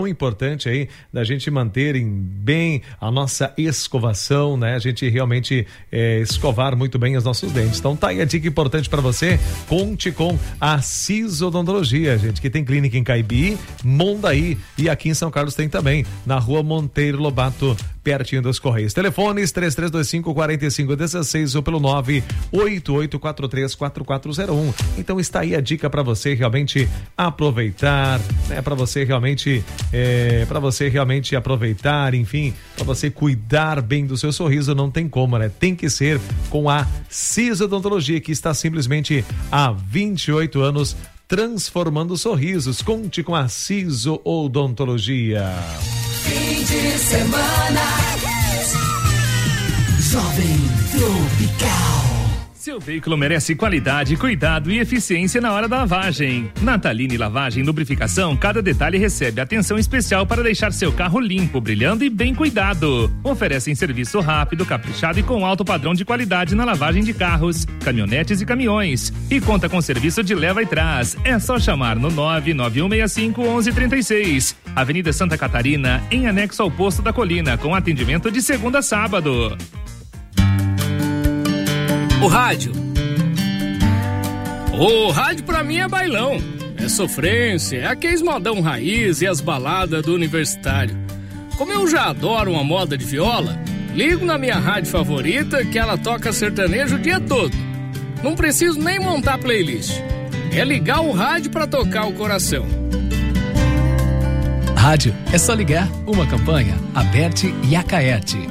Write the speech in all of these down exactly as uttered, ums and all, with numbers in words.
importante aí da gente manter em bem a nossa escovação, né? A gente realmente é, escovar muito bem os nossos dentes. Então tá aí a dica importante para você. Conte com a Cis Odontologia, gente, que tem clínica em Caibi, Mondaí e aqui em São Carlos tem também, na rua Monteiro Lobato, pertinho dos Correios. Telefones três três dois cinco, quatro cinco um seis ou pelo nove oito oito quatro três quatro quatro zero um. Então está aí a dica para você realmente aproveitar, né? Para você realmente é, para você realmente aproveitar, enfim, para você cuidar bem do seu sorriso, não tem como, né? Tem que ser com a Cis Odontologia, que está simplesmente há vinte e oito anos transformando sorrisos. Conte com a Cis Odontologia. Fim de semana, Jovem Tropical. Seu veículo merece qualidade, cuidado e eficiência na hora da lavagem. Natalini Lavagem e Lubrificação, cada detalhe recebe atenção especial para deixar seu carro limpo, brilhando e bem cuidado. Oferecem serviço rápido, caprichado e com alto padrão de qualidade na lavagem de carros, caminhonetes e caminhões. E conta com serviço de leva e trás. É só chamar no nove nove um seis cinco um um três seis. Avenida Santa Catarina, em anexo ao Posto da Colina, com atendimento de segunda a sábado. O rádio. O rádio pra mim é bailão, é sofrência, é aqueles modão raiz e as baladas do universitário. Como eu já adoro uma moda de viola, ligo na minha rádio favorita que ela toca sertanejo o dia todo. Não preciso nem montar playlist. É ligar o rádio pra tocar o coração. Rádio, é só ligar. Uma campanha, Aberte e Acaerte.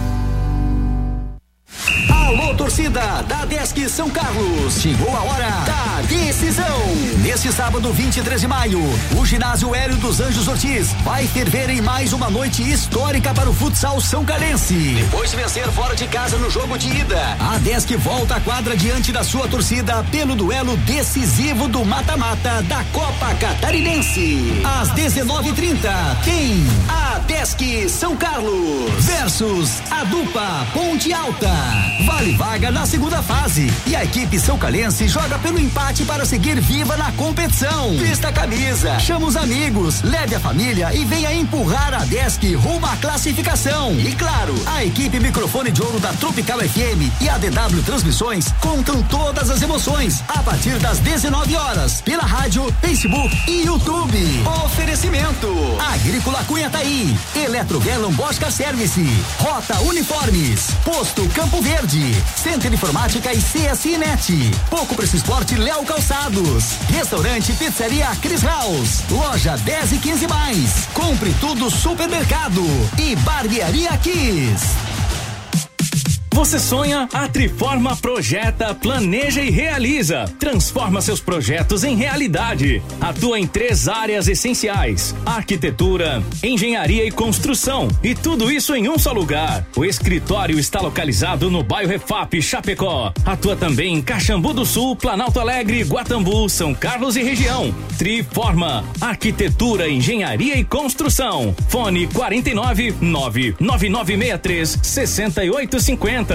Alô, torcida da Desk São Carlos, chegou a hora da decisão. Neste sábado, vinte e três de maio, o ginásio Hélio dos Anjos Ortiz vai ferver em mais uma noite histórica para o futsal são carense. Depois de vencer fora de casa no jogo de ida, a Desk volta à quadra diante da sua torcida pelo duelo decisivo do mata-mata da Copa Catarinense. Às dezenove e trinta, tem a Desk São Carlos versus a Dupa Ponte Alta. Vale vaga na segunda fase e a equipe são calense joga pelo empate para seguir viva na competição. Vista a camisa, chama os amigos, leve a família e venha empurrar a Desk rumo à classificação. E claro, a equipe Microfone de Ouro da Tropical F M e a D W Transmissões contam todas as emoções a partir das dezenove horas pela rádio, Facebook e YouTube. Oferecimento: Agrícola Cunhataí, Eletrovelon Bosca Service, Rota Uniformes, Posto Campo Verde, Centro de Informática e C S I Net, Pouco Preço Esporte Léo Calçados, Restaurante Pizzaria Chris House, Loja dez e quinze mais, Compre Tudo Supermercado e Barbearia Kiss. Você sonha? A Triforma projeta, planeja e realiza. Transforma seus projetos em realidade. Atua em três áreas essenciais: arquitetura, engenharia e construção. E tudo isso em um só lugar. O escritório está localizado no bairro Refap, Chapecó. Atua também em Caxambu do Sul, Planalto Alegre, Guatambu, São Carlos e região. Triforma, arquitetura, engenharia e construção. Fone quarenta e nove, nove nove nove seis três, sessenta e oito cinquenta.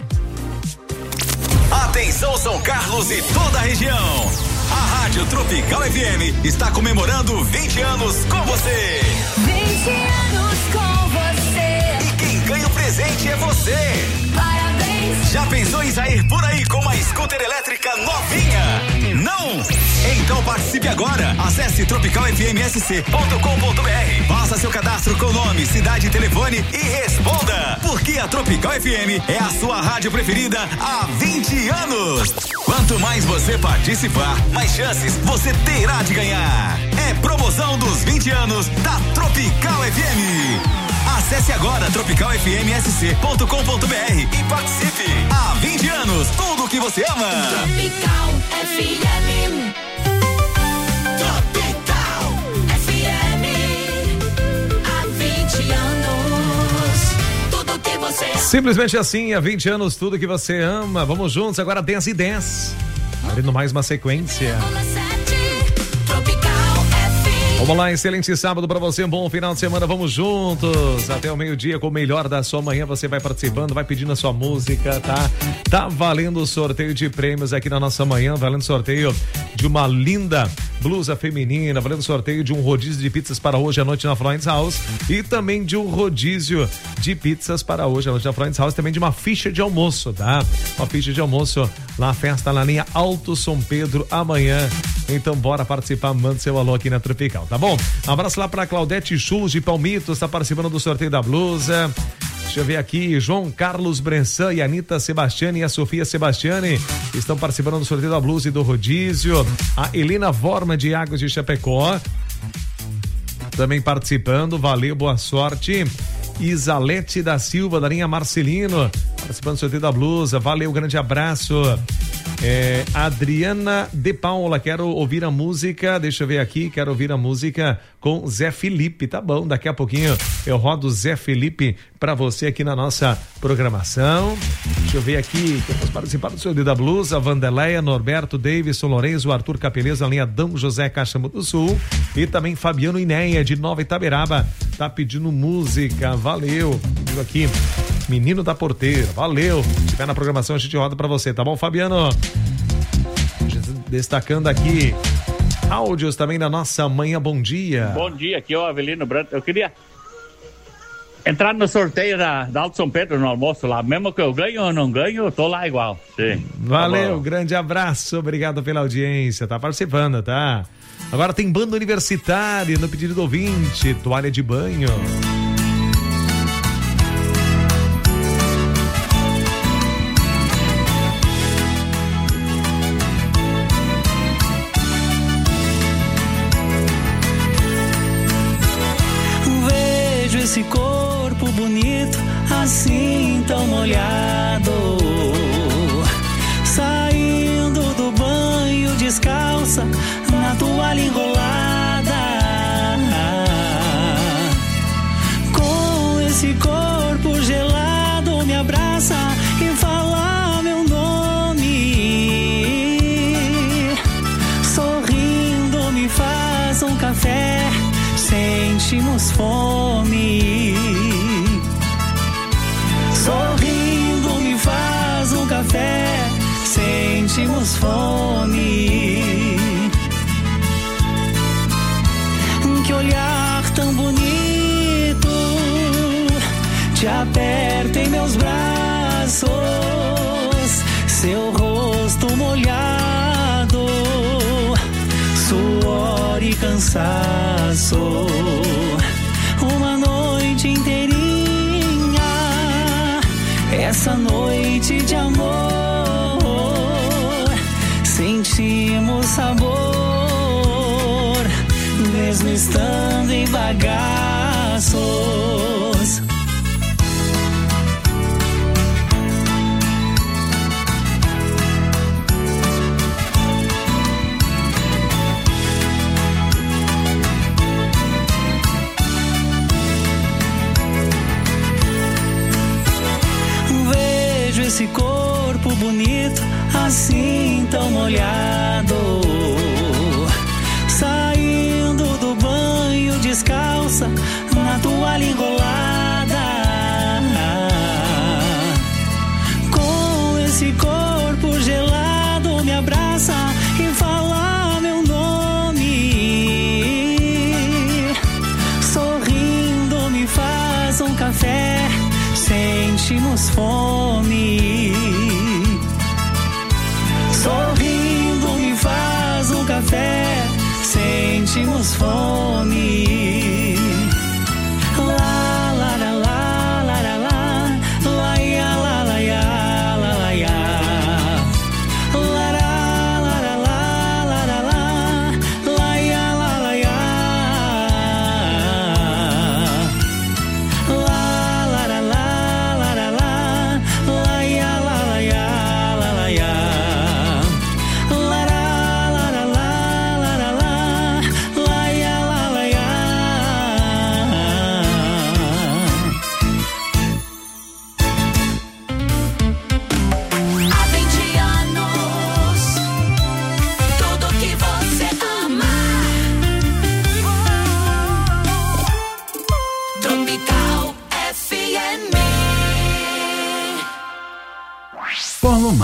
Atenção São Carlos e toda a região. A Rádio Tropical F M está comemorando vinte anos com você. vinte anos com você. E quem ganha o presente é você. Parabéns. Já pensou em sair por aí com uma scooter elétrica novinha? Não? Então participe agora. Acesse tropical f m s c ponto com ponto b r. Faça seu cadastro com nome, cidade e telefone e responda. Porque a Tropical F M é a sua rádio preferida há vinte anos. Quanto mais você participar, mais chances você terá de ganhar. É promoção dos vinte anos da Tropical F M. Acesse agora tropical f m s c ponto com ponto b r e participe. Há vinte anos, tudo que você ama. Tropical F M. Tropical F M. Há vinte anos, tudo que você ama. Simplesmente assim, há vinte anos, tudo que você ama. Vamos juntos, agora dez e dez. Abrindo mais uma sequência. Tropical F Vamos lá, excelente sábado para você, um bom final de semana, vamos juntos até o meio-dia com o melhor da sua manhã. Você vai participando, vai pedindo a sua música, tá? Tá valendo o sorteio de prêmios aqui na nossa manhã, valendo sorteio de uma linda blusa feminina, valendo sorteio de um rodízio de pizzas para hoje à noite na Florence House e também de um rodízio de pizzas para hoje à noite na Florence House, também de uma ficha de almoço, tá? Uma ficha de almoço na festa na linha Alto São Pedro amanhã. Então bora participar, manda seu alô aqui na Tropical, tá bom? Um abraço lá pra Claudete Chus de Palmitos, tá participando do sorteio da blusa. Deixa eu ver aqui, João Carlos Bressan e Anitta Sebastiani e a Sofia Sebastiani estão participando do sorteio da blusa e do rodízio. A Helena Vorma de Águas de Chapecó também participando, valeu, boa sorte. Isalete da Silva, da linha Marcelino, participando do sorteio da blusa, valeu, grande abraço. É, Adriana de Paula, quero ouvir a música, deixa eu ver aqui, quero ouvir a música com Zé Felipe, tá bom, daqui a pouquinho eu rodo Zé Felipe pra você aqui na nossa programação. Deixa eu ver aqui, vamos participar do sorteio da blusa, Vandeleia, Norberto, Davidson, Lourenço, Arthur Capeleza, na linha Dom José Caxambu do Sul e também Fabiano Inéia de Nova Itaberaba, tá pedindo música, valeu, pedindo aqui Menino da Porteira, valeu, se tiver na programação a gente roda pra você, tá bom, Fabiano? Destacando aqui áudios também da nossa manhã, bom dia. Bom dia, aqui é o Avelino Branco. Eu queria entrar no sorteio da, da Alto São Pedro no almoço lá, mesmo que eu ganho ou não ganho, eu tô lá igual. Sim. Valeu, tá, grande abraço, obrigado pela audiência, tá participando, tá? Agora tem banda universitária no pedido do ouvinte, toalha de banho. Esse corpo bonito, assim tão molhado, saindo do banho descalça, na toalha enrolada, com esse corpo gelado, me abraça e fala meu nome, sorrindo me faz um café, sentimos fome. Sorrindo me faz um café, sentimos fome. Que olhar tão bonito, te aperta em meus braços, seu rosto molhado, suor e cansaço. Uma noite inteirinha, essa noite de amor, sentimos sabor, mesmo estando em bagaços. Esse corpo bonito, assim tão molhado, saindo do banho descalça, na toalha enrolada, com esse corpo gelado, me abraça e fala meu nome, sorrindo me faz um café, sentimos fome. Sorrindo me faz um café, sentimos fome. Lá, lá, lá, lá, lá, lá, lá, lá, ia, lá, lá, ia, lá, lá, ia. Lá, lá, lá, lá, lá, lá, lá, lá, ia, lá, lá, ia. Lá, lá, lá, lá.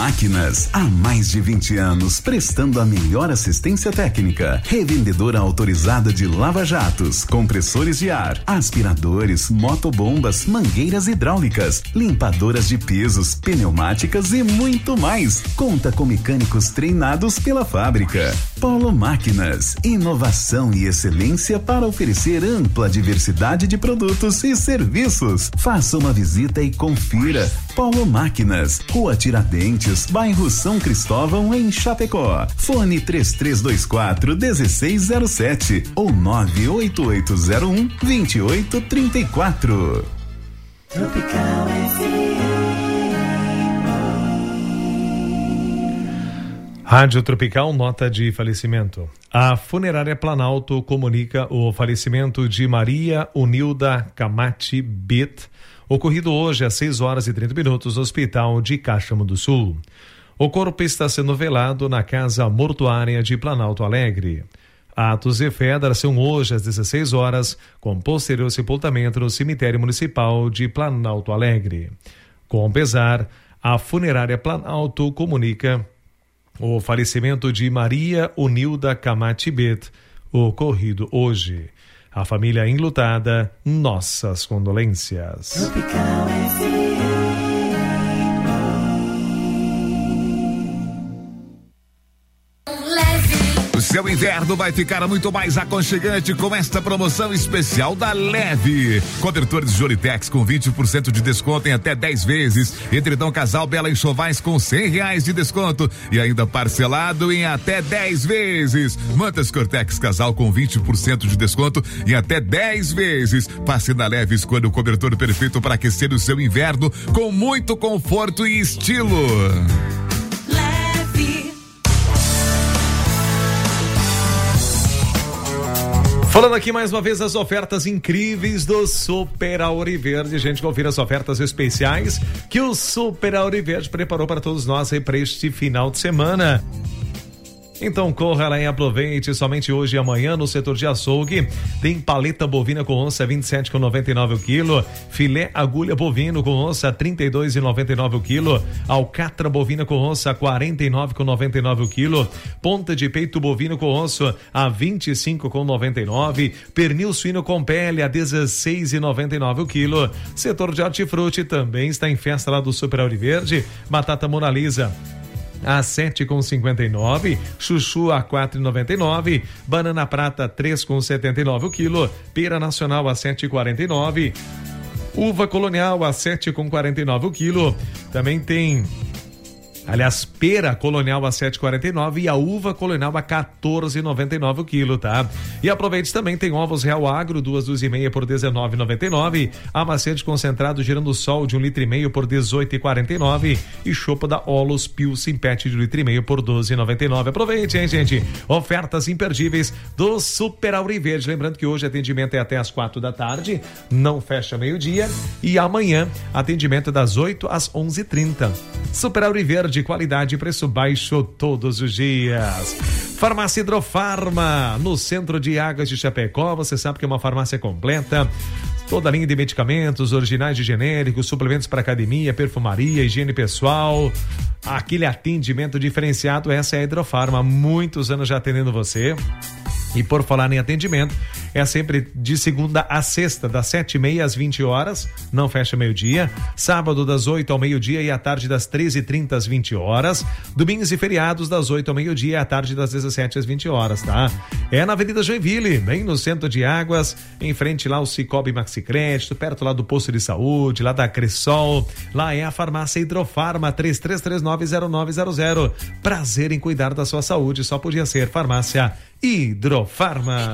Máquinas, há mais de vinte anos prestando a melhor assistência técnica. Revendedora autorizada de lava-jatos, compressores de ar, aspiradores, motobombas, mangueiras hidráulicas, limpadoras de pisos, pneumáticas e muito mais. Conta com mecânicos treinados pela fábrica. Polo Máquinas, inovação e excelência para oferecer ampla diversidade de produtos e serviços. Faça uma visita e confira. Polo Máquinas, Rua Tiradentes, bairro São Cristóvão, em Chapecó. Fone três três dois quatro, um seis zero sete ou nove oito oito zero um, dois oito três quatro. Tropical F M. Rádio Tropical, nota de falecimento. A Funerária Planalto comunica o falecimento de Maria Unilda Camati Bet, ocorrido hoje às seis horas e trinta minutos no Hospital de Caxambu do Sul. O corpo está sendo velado na Casa Mortuária de Planalto Alegre. Atos de fé darão hoje às dezesseis horas, com posterior sepultamento no Cemitério Municipal de Planalto Alegre. Com pesar, a Funerária Planalto comunica o falecimento de Maria Unilda Camati Bet, ocorrido hoje. A família enlutada, nossas condolências. Tropical F M. O seu inverno vai ficar muito mais aconchegante com esta promoção especial da Leve. Cobertores Joritex com vinte por cento de desconto em até dez vezes. Edredom Casal Bela Enxovais com cem reais de desconto e ainda parcelado em até dez vezes. Mantas Cortex Casal com vinte por cento de desconto em até dez vezes. Passe na Leve e escolha o cobertor perfeito para aquecer o seu inverno com muito conforto e estilo. Falando aqui mais uma vez as ofertas incríveis do Super Auriverde. Gente, confira as ofertas especiais que o Super Auriverde preparou para todos nós aí para este final de semana. Então corra lá e aproveite. Somente hoje e amanhã no setor de açougue tem paleta bovina com onça vinte e sete com noventa e nove o quilo, filé agulha bovino com onça trinta e dois e noventa e nove o quilo, alcatra bovina com onça quarenta e nove com noventa e nove o quilo, ponta de peito bovino com osso a vinte e cinco com noventa e nove, pernil suíno com pele a dezesseis e noventa e nove o quilo. Setor de hortifruti também está em festa lá do Super Auriverde. Batata Mona Lisa a sete com cinquenta e nove, chuchu a quatro e noventa e nove, banana prata três com setenta e nove o quilo, pera nacional a sete e quarenta e nove, uva colonial a sete com quarenta e nove o quilo. Também tem, aliás, pera colonial a sete e quarenta e nove e a uva colonial a quatorze e noventa e nove o quilo, tá? E aproveite também, tem ovos Real Agro, duas dúzias e meia por dezenove e noventa e nove, amaciante concentrado Girando Sol de um litro e meio por dezoito e quarenta e nove e chopp da Olos Pilsen Pet de um litro e meio por doze e noventa e nove. Aproveite, hein, gente? Ofertas imperdíveis do Super Auriverde. Lembrando que hoje atendimento é até às quatro da tarde, não fecha meio-dia, e amanhã atendimento das oito às onze e trinta. Super Auriverde, qualidade e preço baixo todos os dias. Farmácia Hidrofarma, no centro de Águas de Chapecó. Você sabe que é uma farmácia completa. Toda a linha de medicamentos, originais de genéricos, suplementos para academia, perfumaria, higiene pessoal. Aquele atendimento diferenciado, essa é a Hidrofarma. Há muitos anos já atendendo você. E por falar em atendimento, é sempre de segunda a sexta, das sete e meia às vinte horas, não fecha meio-dia. Sábado, das oito ao meio-dia e à tarde, das treze e trinta às vinte horas. Domingos e feriados, das oito ao meio-dia e à tarde, das dezessete às vinte horas, tá? É na Avenida Joinville, bem no centro de Águas, em frente lá ao Cicobi Maxi Crédito, perto lá do posto de saúde, lá da Cressol. Lá é a farmácia Hidrofarma, três três três nove zero nove zero zero. Prazer em cuidar da sua saúde, só podia ser farmácia Hidrofarma.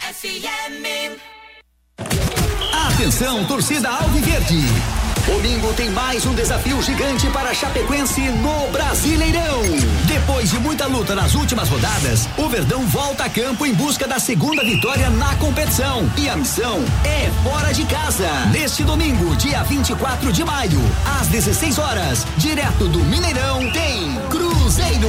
Atenção, torcida Alviverde. Domingo tem mais um desafio gigante para Chapecoense no Brasileirão. Depois de muita luta nas últimas rodadas, o Verdão volta a campo em busca da segunda vitória na competição. E a missão é fora de casa. Neste domingo, dia vinte e quatro de maio, às dezesseis horas, direto do Mineirão, tem Cruzeiro.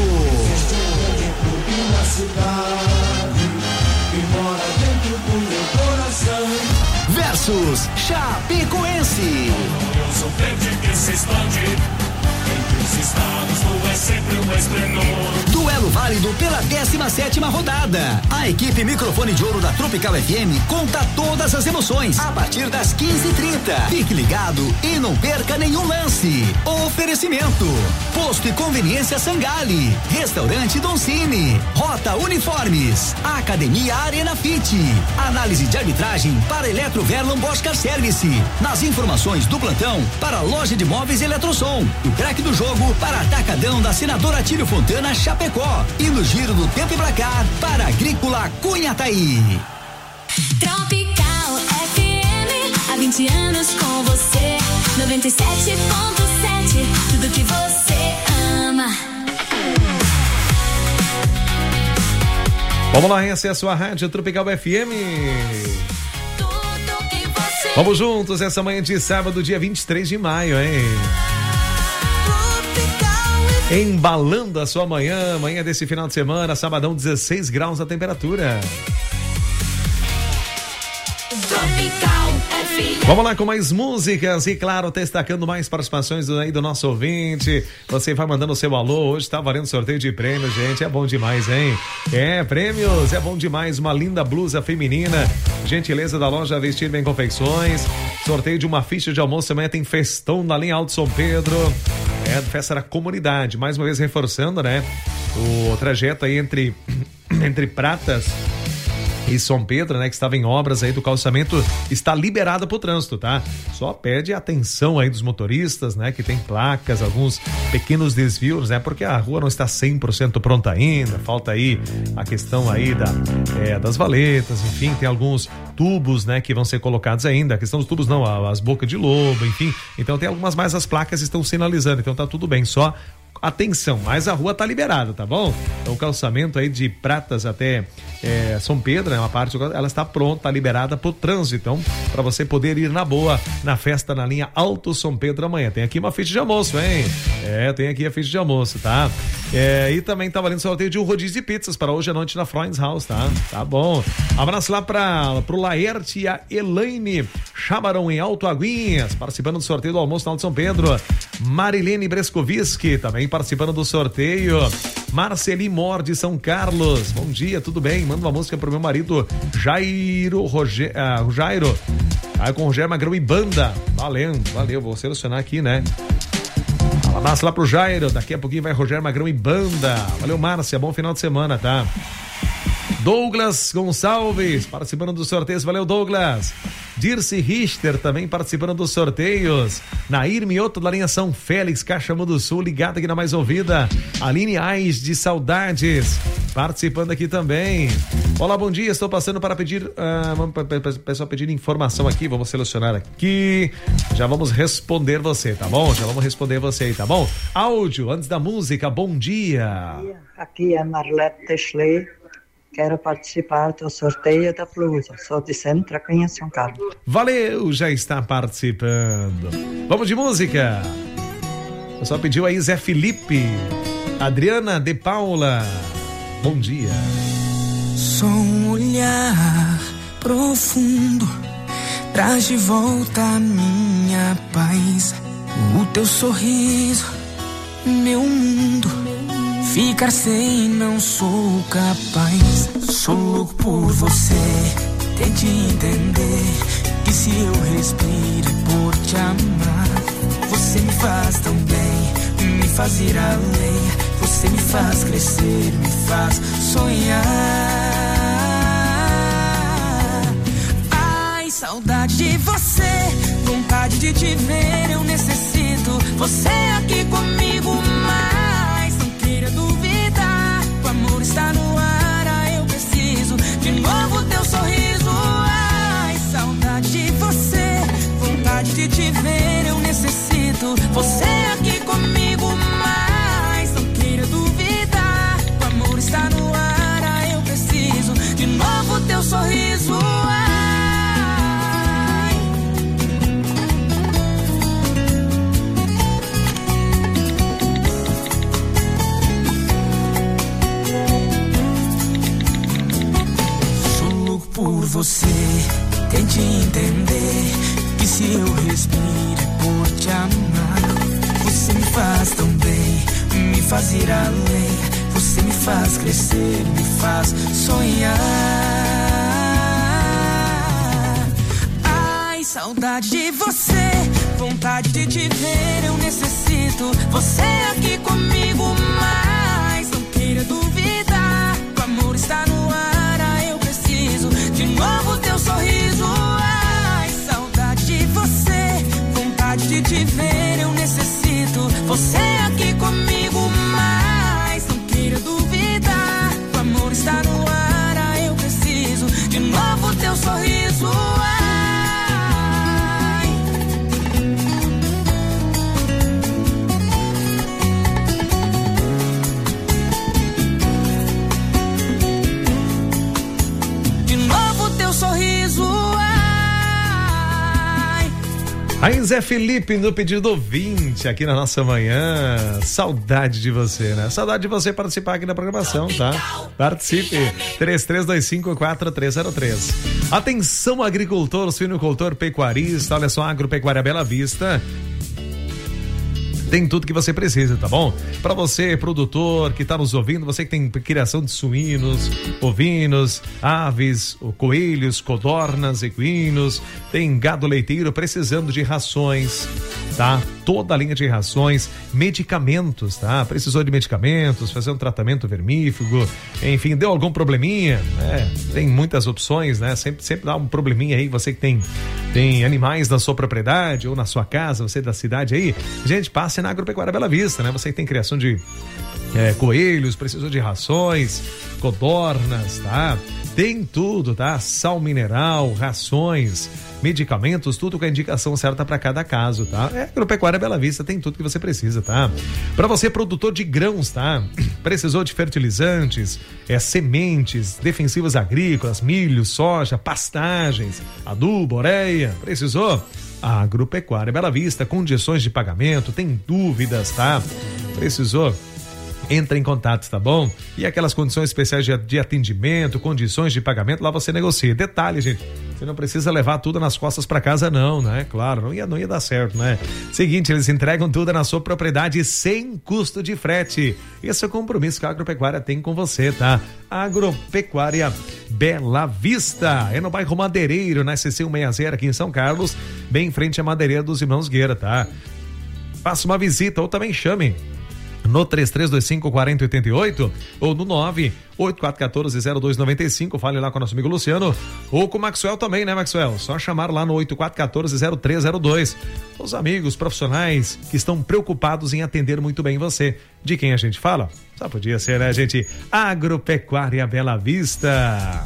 Versus Chapecoense. Eu sou verde que se esconde Entre os estados, tu és sempre um esplendor. Duelo válido pela décima sétima rodada. A equipe Microfone de Ouro da Tropical F M conta todas as emoções a partir das quinze e trinta. Fique ligado e não perca nenhum lance. Oferecimento: Posto e Conveniência Sangali, Restaurante Doncini, Rota Uniformes, Academia Arena Fit, análise de arbitragem para Eletroverlon Bosch Car Service. Nas informações do plantão para a loja de móveis Eletrosom, o craque do jogo para Atacadão da Senadora Atílio Fontana Chapecó e no giro do tempo e placar para Agrícola Cunhataí. Tropical F M, há vinte anos com você. noventa e sete ponto sete, tudo que você ama. Vamos lá, essa é a sua rádio Tropical F M. Vamos juntos essa manhã de sábado, dia vinte e três de maio, hein? Embalando a sua manhã, manhã desse final de semana, sabadão, dezesseis graus a temperatura. Vamos lá com mais músicas e, claro, destacando mais participações do, aí do nosso ouvinte. Você vai mandando o seu alô. Hoje tá valendo sorteio de prêmios, gente. É bom demais, hein? É, prêmios, é bom demais. Uma linda blusa feminina. Gentileza da loja Vestir Bem Confecções. Sorteio de uma ficha de almoço. Amanhã tem festão na linha Alto São Pedro. É, festa da comunidade. Mais uma vez reforçando, né? O trajeto aí entre, entre Pratas e São Pedro, né, que estava em obras aí do calçamento, está liberada para o trânsito, tá? Só pede atenção aí dos motoristas, né, que tem placas, alguns pequenos desvios, né, porque a rua não está cem por cento pronta ainda, falta aí a questão aí da, é, das valetas, enfim, tem alguns tubos, né, que vão ser colocados ainda, a questão dos tubos não, as bocas de lobo, enfim, então tem algumas mais, as placas estão sinalizando, então tá tudo bem, só atenção, mas a rua tá liberada, tá bom? Então o calçamento aí de Pratas até é, São Pedro, né, uma parte, ela está pronta, tá liberada pro trânsito, então para você poder ir na boa na festa na linha Alto São Pedro amanhã. Tem aqui uma ficha de almoço, hein? É, tem aqui a ficha de almoço, tá? É, e também tá valendo sorteio de um rodízio de pizzas para hoje à noite na Freund's House, tá? Tá bom. Abraço lá para pro Laerte e a Elaine Chamarão em Alto Aguinhas, participando do sorteio do almoço na Alto São Pedro. Marilene Brescoviski também participando do sorteio. Marceli Mor de São Carlos, bom dia, tudo bem? Manda uma música pro meu marido Jairo Roger, ah, Jairo, aí com Rogério Magrão e banda. Valendo, valeu, vou selecionar aqui, né? Um abraço lá pro Jairo, daqui a pouquinho vai Rogério Magrão e banda. Valeu, Márcia, bom final de semana, tá? Douglas Gonçalves participando dos sorteios, valeu, Douglas. Dirce Richter também participando dos sorteios. Nair Mioto da linha São Félix, Caxambu do Sul, ligada aqui na mais ouvida. Aline Ais de Saudades participando aqui também. Olá, bom dia, estou passando para pedir uh, vamos pessoal pedir informação aqui, vamos selecionar aqui, já vamos responder você, tá bom? Já vamos responder você aí, tá bom? Áudio antes da música, bom dia. Aqui é Marlete Techley. Quero participar do sorteio da blusa. Sou de Centro, aqui em São Carlos. Valeu, já está participando. Vamos de música. Eu só pediu aí Zé Felipe, Adriana de Paula. Bom dia. Só um olhar profundo traz de volta a minha paz. O teu sorriso, meu mundo. Ficar sem não sou capaz. Sou louco por você. Tente entender que se eu respiro por te amar, você me faz tão bem, me faz ir além. Você me faz crescer, me faz sonhar. Ai, saudade de você, vontade de te ver, eu necessito você aqui comigo mais. Não queira duvidar, o amor está no ar, ah, eu preciso de novo teu sorriso. Ai, saudade de você, vontade de te ver, eu necessito você aqui comigo mais. Não queira duvidar, o amor está no ar, ah, eu preciso de novo teu sorriso. Ai. Sou louco por você, tente entender que se eu respiro por te amar, faz ir além. Você me faz crescer, me faz sonhar. Ai, saudade de você, vontade de te ver, eu necessito você aqui comigo, mas não queira duvidar, o amor está no ar, ah, eu preciso de novo teu sorriso. Ai, saudade de você, vontade de te ver, eu necessito você aqui comigo, mas não queira duvidar, o amor está no ar, ah, eu preciso de novo teu sorriso. Sorriso, ai. Aí Zé Felipe no pedido do ouvinte aqui na nossa manhã. Saudade de você, né? Saudade de você participar aqui da programação, tá? Participe. três três dois cinco quatro três zero três. Atenção, agricultor, suinocultor, pecuarista. Olha só, Agropecuária Bela Vista tem tudo que você precisa, tá bom? Para você, produtor que tá nos ouvindo, você que tem criação de suínos, ovinos, aves, coelhos, codornas, equinos, tem gado leiteiro precisando de rações, tá? Toda a linha de rações, medicamentos, tá? Precisou de medicamentos, fazer um tratamento vermífugo, enfim, deu algum probleminha, né? Tem muitas opções, né? Sempre, sempre dá um probleminha aí, você que tem, tem animais na sua propriedade ou na sua casa, você da cidade aí, gente, passe na Agropecuária Bela Vista, né? Você que tem criação de é, coelhos, precisou de rações, codornas, tá? Tem tudo, tá? Sal mineral, rações, medicamentos, tudo com a indicação certa para cada caso, tá? É, Agropecuária Bela Vista tem tudo que você precisa, tá? Para você, produtor de grãos, tá? Precisou de fertilizantes, é, sementes, defensivos agrícolas, milho, soja, pastagens, adubo, ureia, precisou? A Agropecuária Bela Vista, condições de pagamento, tem dúvidas, tá? Precisou? Entra em contato, tá bom? E aquelas condições especiais de, de atendimento, condições de pagamento, lá você negocia. Detalhe, gente, você não precisa levar tudo nas costas para casa não, né? Claro, não ia, não ia dar certo, né? Seguinte, eles entregam tudo na sua propriedade sem custo de frete. Esse é o compromisso que a Agropecuária tem com você, tá? Agropecuária Bela Vista, é no bairro Madeireiro, na S C cento e sessenta aqui em São Carlos, bem em frente à madeireira dos Irmãos Gueira, tá? Faça uma visita ou também chame no três três dois cinco quatro zero oito oito ou no nove oito quatro um quatro zero dois nove cinco, fale lá com o nosso amigo Luciano ou com o Maxwell também, né, Maxwell? Só chamar lá no oito quatro um quatro zero três zero dois. Os amigos profissionais que estão preocupados em atender muito bem você. De quem a gente fala? Só podia ser, né, gente? Agropecuária Bela Vista.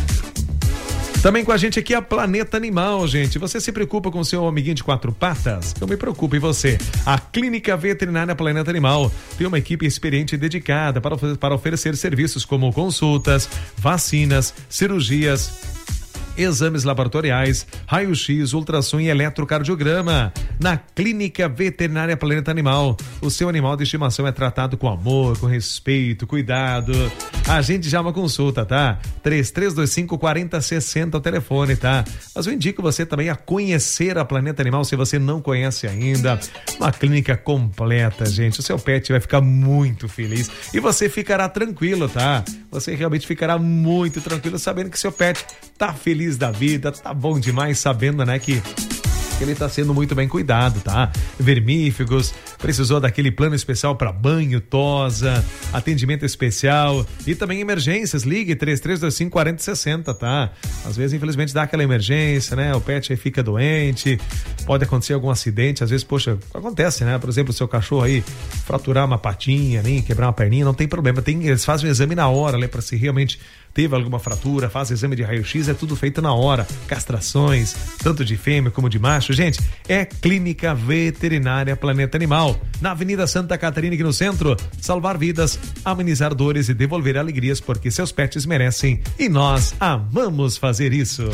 Também com a gente aqui a Planeta Animal, gente. Você se preocupa com o seu amiguinho de quatro patas? Eu me preocupo em você. A Clínica Veterinária Planeta Animal tem uma equipe experiente e dedicada para, para oferecer serviços como consultas, vacinas, cirurgias, exames laboratoriais, raio-x, ultrassom e eletrocardiograma. Na Clínica Veterinária Planeta Animal, o seu animal de estimação é tratado com amor, com respeito, cuidado. A gente já uma consulta, tá? três três dois cinco quatro zero seis zero o telefone, tá? Mas eu indico você também a conhecer a Planeta Animal se você não conhece ainda. Uma clínica completa, gente. O seu pet vai ficar muito feliz e você ficará tranquilo, tá? Você realmente ficará muito tranquilo sabendo que seu pet tá feliz da vida, tá bom demais sabendo, né, que que ele está sendo muito bem cuidado, tá? Vermífugos, precisou daquele plano especial para banho, tosa, atendimento especial e também emergências. Ligue três três dois cinco quatro zero seis zero, tá? Às vezes, infelizmente, dá aquela emergência, né? O pet aí fica doente, pode acontecer algum acidente, às vezes, poxa, acontece, né? Por exemplo, o seu cachorro aí fraturar uma patinha, nem quebrar uma perninha, não tem problema. Tem, eles fazem um exame na hora, né? Para se realmente teve alguma fratura, faz exame de raio-x, é tudo feito na hora. Castrações, tanto de fêmea como de macho. Gente, é Clínica Veterinária Planeta Animal, na Avenida Santa Catarina, aqui no centro. Salvar vidas, amenizar dores e devolver alegrias, porque seus pets merecem e nós amamos fazer isso.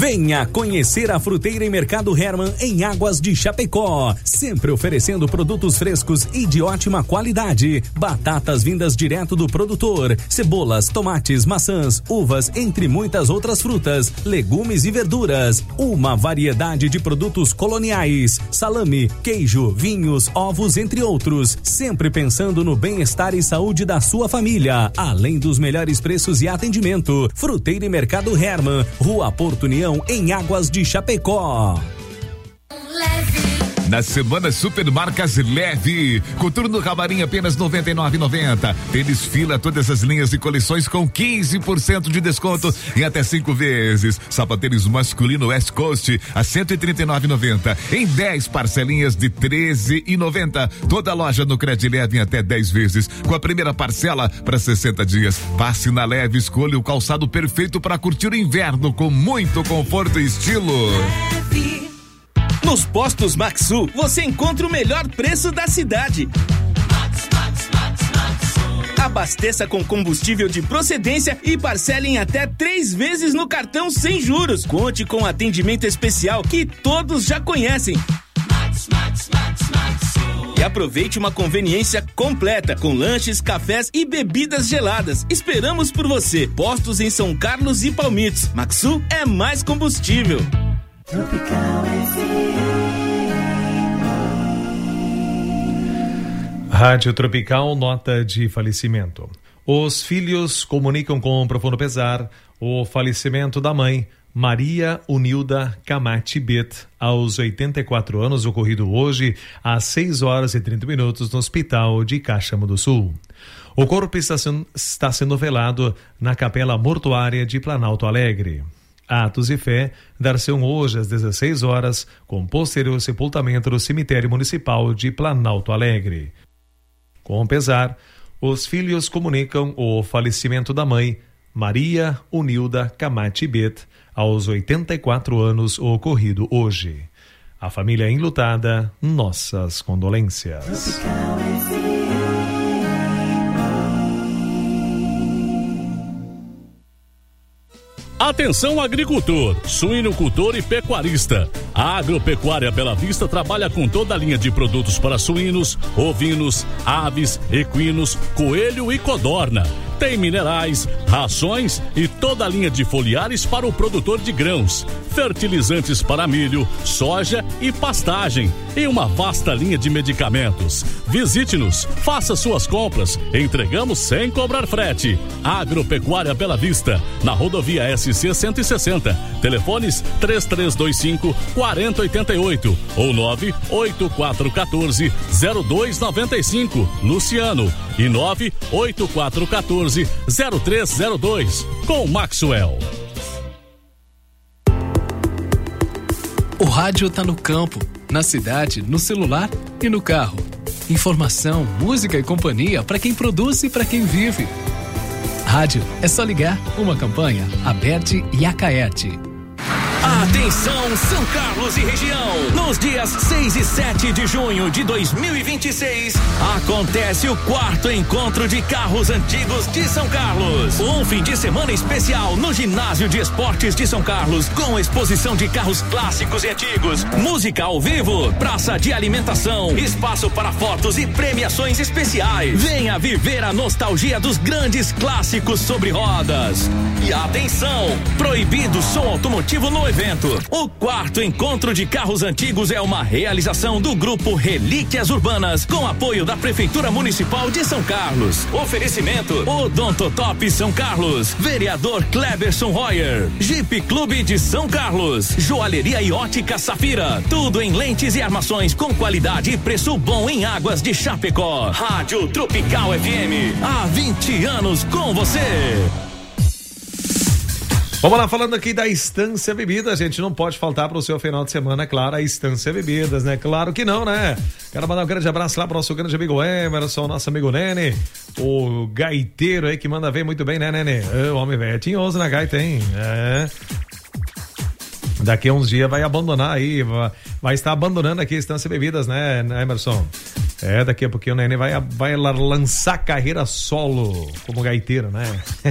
Venha conhecer a Fruteira e Mercado Hermann em Águas de Chapecó, sempre oferecendo produtos frescos e de ótima qualidade. Batatas vindas direto do produtor, cebolas, tomates, maçãs, uvas, entre muitas outras frutas, legumes e verduras. Uma variedade de produtos coloniais, salame, queijo, vinhos, ovos, entre outros. Sempre pensando no bem-estar e saúde da sua família, além dos melhores preços e atendimento. Fruteira e Mercado Hermann, Rua Porto União, em Águas de Chapecó. Na semana Supermarcas Leve, coturno camarim apenas noventa e nove reais e noventa centavos. Tênis Fila, todas as linhas e coleções com quinze por cento de desconto em até cinco vezes. Sapatênis masculino West Coast a cento e trinta e nove reais e noventa centavos em dez parcelinhas de treze reais e noventa centavos. Toda loja no Cred Leve em até dez vezes, com a primeira parcela para sessenta dias. Passe na Leve, escolha o calçado perfeito para curtir o inverno com muito conforto e estilo. Leve. Nos postos Maxu, você encontra o melhor preço da cidade. Max, Max, Max, Maxu. Abasteça com combustível de procedência e parcele em até três vezes no cartão sem juros. Conte com atendimento especial que todos já conhecem. Max, Max, Max, Maxu. E aproveite uma conveniência completa com lanches, cafés e bebidas geladas. Esperamos por você. Postos em São Carlos e Palmitos. Maxu é mais combustível. Tropical F M. Rádio Tropical, nota de falecimento. Os filhos comunicam com profundo pesar o falecimento da mãe, Maria Unilda Camati Bet, aos oitenta e quatro anos, ocorrido hoje às seis horas e trinta minutos no Hospital de Caxambu do Sul. O corpo está sendo, está sendo velado na Capela Mortuária de Planalto Alegre. Atos de fé dar-se-ão hoje às dezesseis horas, com posterior sepultamento no cemitério municipal de Planalto Alegre. Com pesar, os filhos comunicam o falecimento da mãe, Maria Unilda Camati Bet, aos oitenta e quatro anos, ocorrido hoje. A família enlutada, nossas condolências. Atenção agricultor, suinocultor e pecuarista. A Agropecuária Bela Vista trabalha com toda a linha de produtos para suínos, ovinos, aves, equinos, coelho e codorna. Tem minerais, rações e toda a linha de foliares para o produtor de grãos, fertilizantes para milho, soja e pastagem e uma vasta linha de medicamentos. Visite-nos, faça suas compras, entregamos sem cobrar frete. Agropecuária Bela Vista, na rodovia S C cento e sessenta, telefones três três dois cinco, quatro zero oito oito ou nove oito quatro um quatro, zero dois nove cinco, Luciano, e nove oito quatro um quatro, zero três zero dois, com Maxwell. O rádio tá no campo, na cidade, no celular e no carro. Informação, música e companhia para quem produz e para quem vive. Rádio, é só ligar. Uma campanha, Aberte e Acaerte. Atenção São Carlos e região, nos dias seis e sete de junho de dois mil e vinte e seis acontece o quarto encontro de carros antigos de São Carlos, um fim de semana especial no ginásio de esportes de São Carlos, com exposição de carros clássicos e antigos, música ao vivo, praça de alimentação, espaço para fotos e premiações especiais. Venha viver a nostalgia dos grandes clássicos sobre rodas. E atenção, proibido som automotivo no evento. O quarto encontro de carros antigos é uma realização do grupo Relíquias Urbanas, com apoio da Prefeitura Municipal de São Carlos. Oferecimento Odontotop São Carlos, vereador Cleberson Royer, Jeep Clube de São Carlos, Joalheria e Ótica Safira, tudo em lentes e armações com qualidade e preço bom em Águas de Chapecó. Rádio Tropical F M, há vinte anos com você. Vamos lá, falando aqui da Estância Bebidas, gente, não pode faltar para o seu final de semana, claro, a Estância Bebidas, né? Claro que não, né? Quero mandar um grande abraço lá para o nosso grande amigo Emerson, nosso amigo Nene, o gaiteiro aí que manda ver muito bem, né, Nene? O homem velho é tinhoso na gaita, hein? É. Daqui a uns dias vai abandonar aí, vai estar abandonando aqui a Estância Bebidas, né, Emerson? É, daqui a pouquinho o Nenê vai, vai lançar carreira solo como gaiteiro, né?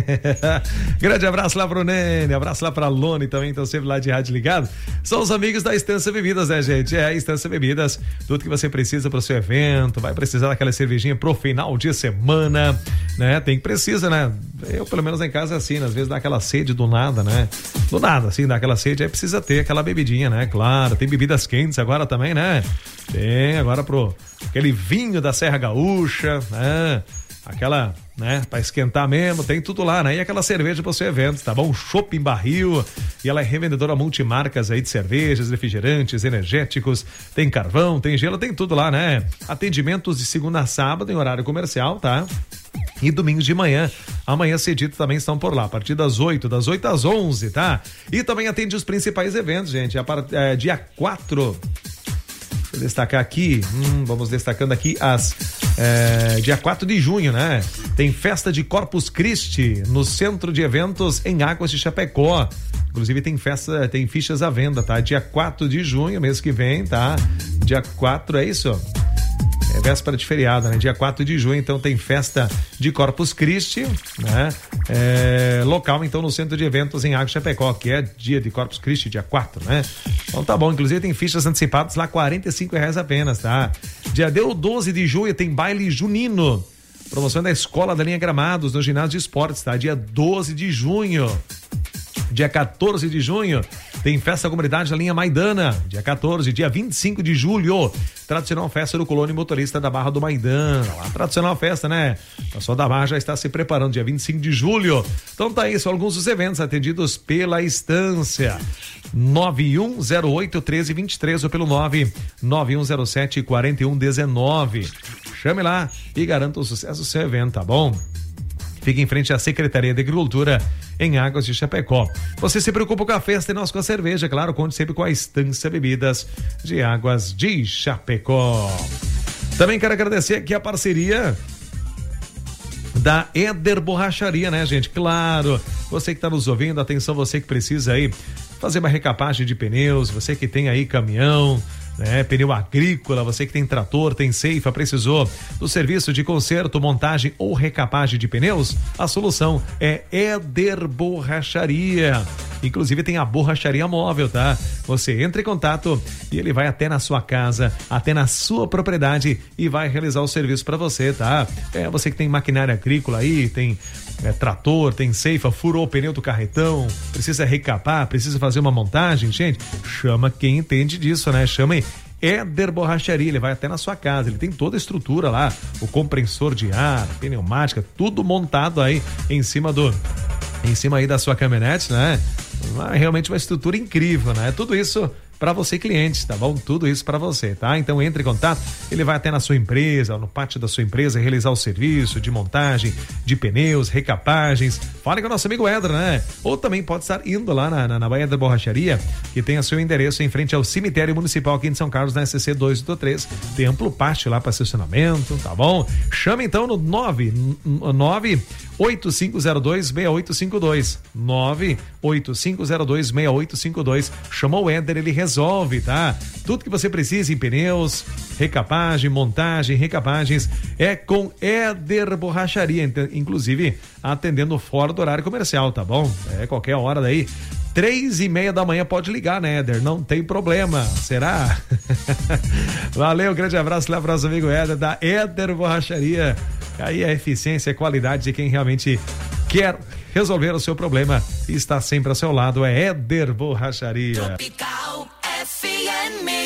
Grande abraço lá pro Nenê, abraço lá pra Lone também, então sempre lá de rádio ligado. São os amigos da Estância Bebidas, né, gente? É, Estância Bebidas, tudo que você precisa pro seu evento, vai precisar daquela cervejinha pro final de semana, né? Tem que precisa, né? Eu, pelo menos em casa é assim, né? Às vezes dá aquela sede do nada, né? Do nada, assim, dá aquela sede, aí precisa ter aquela bebidinha, né? Claro, tem bebidas quentes agora também, né? Tem agora pro aquele vinho da Serra Gaúcha, né? Aquela, né, pra esquentar mesmo, tem tudo lá, né? E aquela cerveja pro seu evento, tá bom? Chopp em barril, e ela é revendedora multimarcas aí de cervejas, refrigerantes, energéticos, tem carvão, tem gelo, tem tudo lá, né? Atendimentos de segunda a sábado em horário comercial, tá? E domingos de manhã, amanhã cedito também estão por lá, a partir das oito, das oito às onze, tá? E também atende os principais eventos, gente, a part... é, dia quatro... Deixa eu destacar aqui, hum, vamos destacando aqui as é, dia quatro de junho, né? Tem festa de Corpus Christi no Centro de Eventos em Águas de Chapecó. Inclusive tem festa, tem fichas à venda, tá? Dia quatro de junho, mês que vem, tá? Dia quatro, é isso? É véspera de feriado, né? Dia quatro de junho, então tem festa de Corpus Christi, né? É, local, então, no Centro de Eventos em Águas de Chapecó, que é dia de Corpus Christi, dia quatro, né? Então tá bom, inclusive tem fichas antecipadas lá, quarenta e cinco reais apenas, tá? Dia deu doze de junho, tem baile junino, promoção da Escola da Linha Gramados, no ginásio de esportes, tá? Dia doze de junho. Dia quatorze de junho, tem festa da comunidade da linha Maidana. Dia quatorze, dia vinte e cinco de julho, tradicional festa do Colônia Motorista da Barra do Maidana. Lá, tradicional festa, né? O pessoal da Barra já está se preparando, dia vinte e cinco de julho. Então tá aí, são alguns dos eventos atendidos pela Estância. nove um zero oito, um três dois três ou pelo nove nove um zero sete, quatro um um nove. Chame lá e garanta o sucesso do seu evento, tá bom? Fica em frente à Secretaria de Agricultura em Águas de Chapecó. Você se preocupa com a festa e nós com a cerveja, claro, conte sempre com a Estância Bebidas de Águas de Chapecó. Também quero agradecer aqui a parceria da Éder Borracharia, né, gente? Claro, você que está nos ouvindo, atenção, você que precisa aí fazer uma recapagem de pneus, você que tem aí caminhão, né, pneu agrícola, você que tem trator, tem ceifa, precisou do serviço de conserto, montagem ou recapagem de pneus? A solução é Éder Borracharia. Inclusive tem a borracharia móvel, tá? Você entra em contato e ele vai até na sua casa, até na sua propriedade e vai realizar o serviço para você, tá? É, você que tem maquinária agrícola aí, tem é, trator, tem ceifa, furou o pneu do carretão, precisa recapar, precisa fazer uma montagem, gente, chama quem entende disso, né? Chama Éder Borracharia, ele vai até na sua casa, ele tem toda a estrutura lá, o compressor de ar, pneumática, tudo montado aí em cima do, em cima aí da sua caminhonete, né? Realmente uma estrutura incrível, né? Tudo isso para você, cliente, tá bom? Tudo isso para você, tá? Então entre em contato, ele vai até na sua empresa, no pátio da sua empresa, realizar o serviço de montagem de pneus, recapagens. Fale com o nosso amigo Éder, né? Ou também pode estar indo lá na, na, na Baía da Borracharia, que tem o seu endereço em frente ao cemitério municipal aqui em São Carlos, na S C duzentos e três. Tem amplo pátio lá para estacionamento, tá bom? Chame então no nove nove oito cinco zero dois, seis oito cinco dois. nove oito cinco zero dois, seis oito cinco dois. Chamou o Éder, ele resolve, tá? Tudo que você precisa em pneus, recapagem, montagem, recapagens, é com Éder Borracharia, inclusive atendendo fora do horário comercial, tá bom? É qualquer hora daí. Três e meia da manhã pode ligar, né, Éder? Não tem problema, será? Valeu, grande abraço lá para o nosso amigo Éder, da Éder Borracharia. Aí a eficiência e a qualidade de quem realmente quer resolver o seu problema e está sempre ao seu lado, é Éder Borracharia. Tropical F M.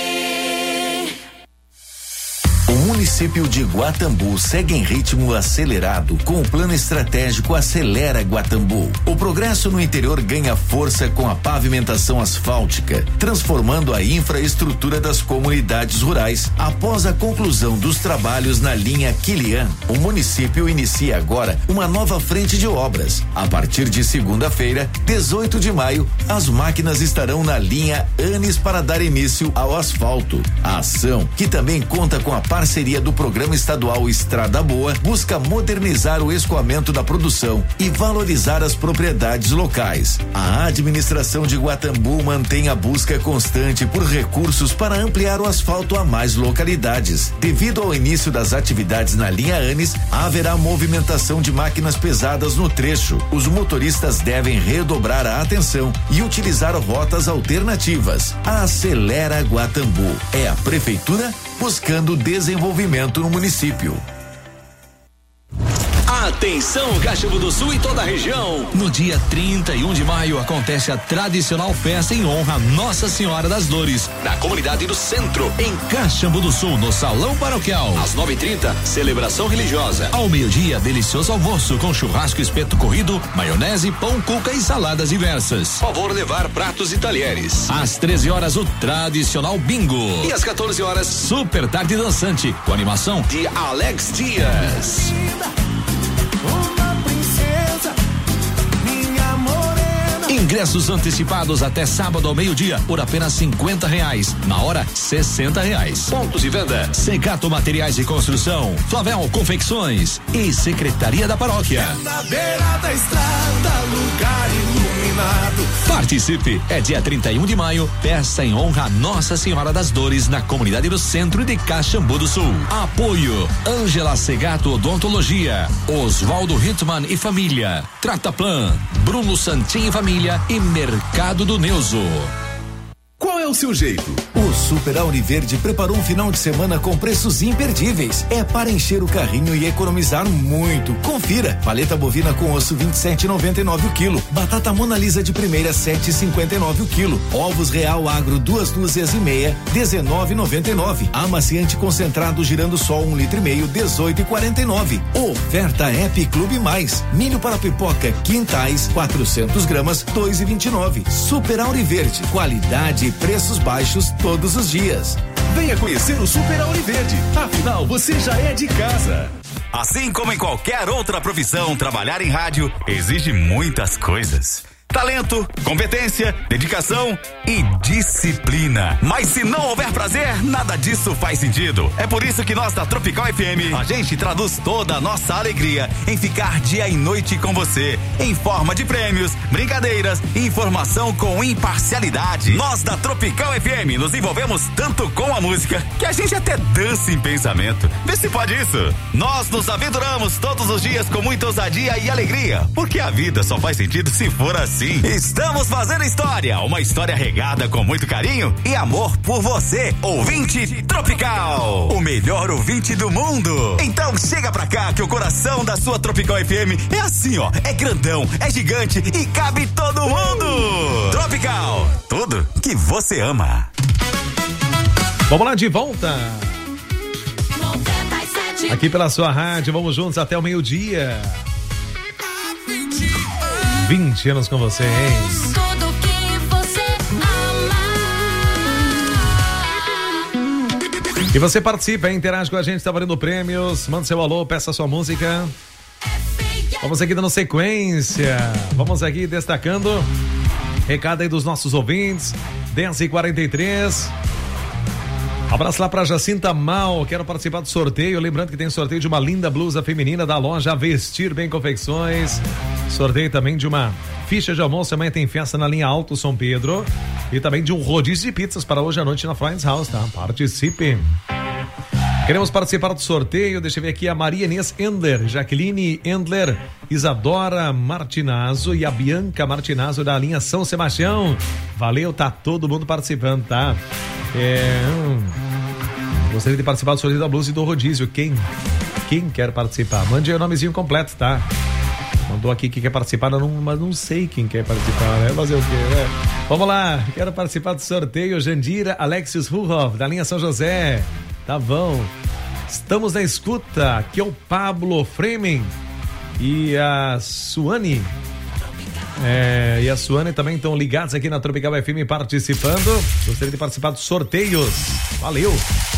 O município de Guatambu segue em ritmo acelerado com o plano estratégico Acelera Guatambu. O progresso no interior ganha força com a pavimentação asfáltica, transformando a infraestrutura das comunidades rurais. Após a conclusão dos trabalhos na linha Quilian, o município inicia agora uma nova frente de obras. A partir de segunda-feira, dezoito de maio, as máquinas estarão na linha Anes para dar início ao asfalto. A ação, que também conta com a parceria parceria do Programa Estadual Estrada Boa, busca modernizar o escoamento da produção e valorizar as propriedades locais. A administração de Guatambu mantém a busca constante por recursos para ampliar o asfalto a mais localidades. Devido ao início das atividades na linha Anes, haverá movimentação de máquinas pesadas no trecho. Os motoristas devem redobrar a atenção e utilizar rotas alternativas. A Acelera Guatambu é a prefeitura buscando desenvolvimento no município. Atenção, Caxambu do Sul e toda a região. No dia trinta e um de maio acontece a tradicional festa em honra a Nossa Senhora das Dores, na comunidade do Centro, em Caxambu do Sul, no Salão Paroquial. Às nove e trinta, celebração religiosa. Ao meio-dia, delicioso almoço com churrasco, espeto corrido, maionese, pão, cuca e saladas diversas. Favor levar pratos e talheres. Às treze horas, o tradicional bingo. E às quatorze horas, super tarde dançante, com animação de Alex Dias. Ingressos antecipados até sábado ao meio-dia por apenas cinquenta reais. Na hora, sessenta reais. Pontos de venda: Secato Materiais de Construção, Flavel Confecções e Secretaria da Paróquia. É na beira da estrada, lugar iluminado. Participe, é dia trinta e um de maio, festa em honra a Nossa Senhora das Dores na comunidade do Centro de Caxambu do Sul. Apoio: Ângela Segato Odontologia, Oswaldo Hitman e Família, Trataplan, Bruno Santin e Família e Mercado do Neuso. Qual é o seu jeito? O Super Auriverde preparou um final de semana com preços imperdíveis. É para encher o carrinho e economizar muito. Confira: paleta bovina com osso vinte e sete e noventa e nove o quilo, batata Mona Lisa de primeira sete e cinquenta e nove o quilo, ovos Real Agro duas dúzias e meia dezenove e noventa e nove, amaciante concentrado Girando Sol um litro e meio dezoito e quarenta e nove. Oferta App Clube Mais, milho para pipoca quintais quatrocentos gramas dois e vinte e nove. Super Auriverde, qualidade preços baixos todos os dias. Venha conhecer o Super Auriverde. Afinal, você já é de casa. Assim como em qualquer outra profissão, trabalhar em rádio exige muitas coisas. Talento, competência, dedicação e disciplina. Mas se não houver prazer, nada disso faz sentido. É por isso que nós da Tropical F M, a gente traduz toda a nossa alegria em ficar dia e noite com você, em forma de prêmios, brincadeiras e informação com imparcialidade. Nós da Tropical F M nos envolvemos tanto com a música que a gente até dança em pensamento. Vê se pode isso. Nós nos aventuramos todos os dias com muita ousadia e alegria, porque a vida só faz sentido se for assim. Estamos fazendo história, uma história regada com muito carinho e amor por você, ouvinte Tropical, o melhor ouvinte do mundo. Então chega pra cá que o coração da sua Tropical F M é assim, ó, é grandão, é gigante e cabe todo mundo. Tropical, tudo que você ama. Vamos lá, de volta aqui pela sua rádio, vamos juntos até o meio-dia. vinte anos com você, hein? Tudo que você ama. E você participa, hein? Interage com a gente, tá valendo prêmios. Manda seu alô, peça sua música. Vamos aqui dando sequência. Vamos aqui destacando. Recado aí dos nossos ouvintes. dez e quarenta e três. Abraço lá pra Jacinta Mal, quero participar do sorteio, lembrando que tem sorteio de uma linda blusa feminina da loja Vestir Bem Confecções, sorteio também de uma ficha de almoço, amanhã tem festa na linha Alto São Pedro e também de um rodízio de pizzas para hoje à noite na Friends House, tá? Participe! Queremos participar do sorteio, deixa eu ver aqui a Maria Inês Endler, Jaqueline Endler, Isadora Martinazzo e a Bianca Martinazzo da linha São Sebastião. Valeu, tá todo mundo participando, tá? É, hum, gostaria de participar do sorteio da blusa e do rodízio. Quem? Quem quer participar? Mande o nomezinho completo, tá? Mandou aqui que quer participar, não, mas não sei quem quer participar, né? Fazer o quê, né? Vamos lá, quero participar do sorteio. Jandira Alexius Ruhoff, da linha São José. Tá bom. Estamos na escuta. Aqui é o Pablo Fremen e a Suane. É, e a Suane também estão ligados aqui na Tropical F M participando. Gostaria de participar dos sorteios. Valeu!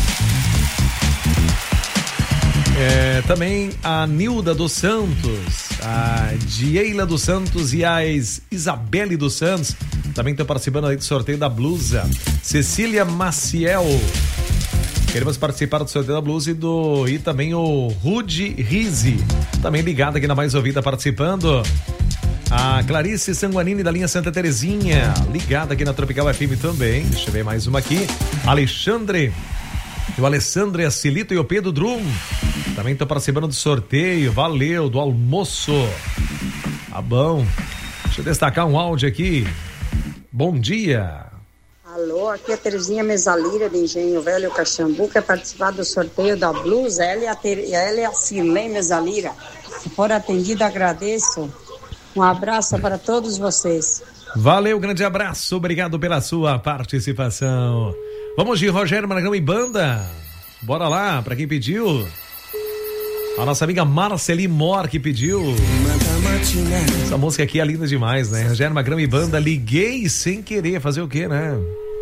É, também a Nilda dos Santos, a Dieila dos Santos e a Isabelle dos Santos também estão participando aí do sorteio da blusa. Cecília Maciel Queremos participar do sorteio da blusa e, do, e também o Rudy Rizzi, também ligado aqui na Mais Ouvida participando. A Clarice Sanguanini da linha Santa Terezinha, ligada aqui na Tropical F M também. Deixa eu ver mais uma aqui. Alexandre, o Alessandro e a Cilito e o Pedro Drum também estão participando do sorteio. Valeu, do almoço. Tá bom. Deixa eu destacar um áudio aqui. Bom dia. Alô, aqui é a Terezinha Mesalira de Engenho Velho Caxambu, quer participar do sorteio da Blues. Ela e a, Ter... Ela e a Cirlei Mesalira. Se for atendida, agradeço. Um abraço para todos vocês. Valeu, grande abraço, obrigado pela sua participação. Vamos de Rogério Maragão e Banda. Bora lá, para quem pediu. A nossa amiga Marceli Mor que pediu. Essa música aqui é linda demais, né? Rogério Magrão e Banda, liguei sem querer. Fazer o quê, né?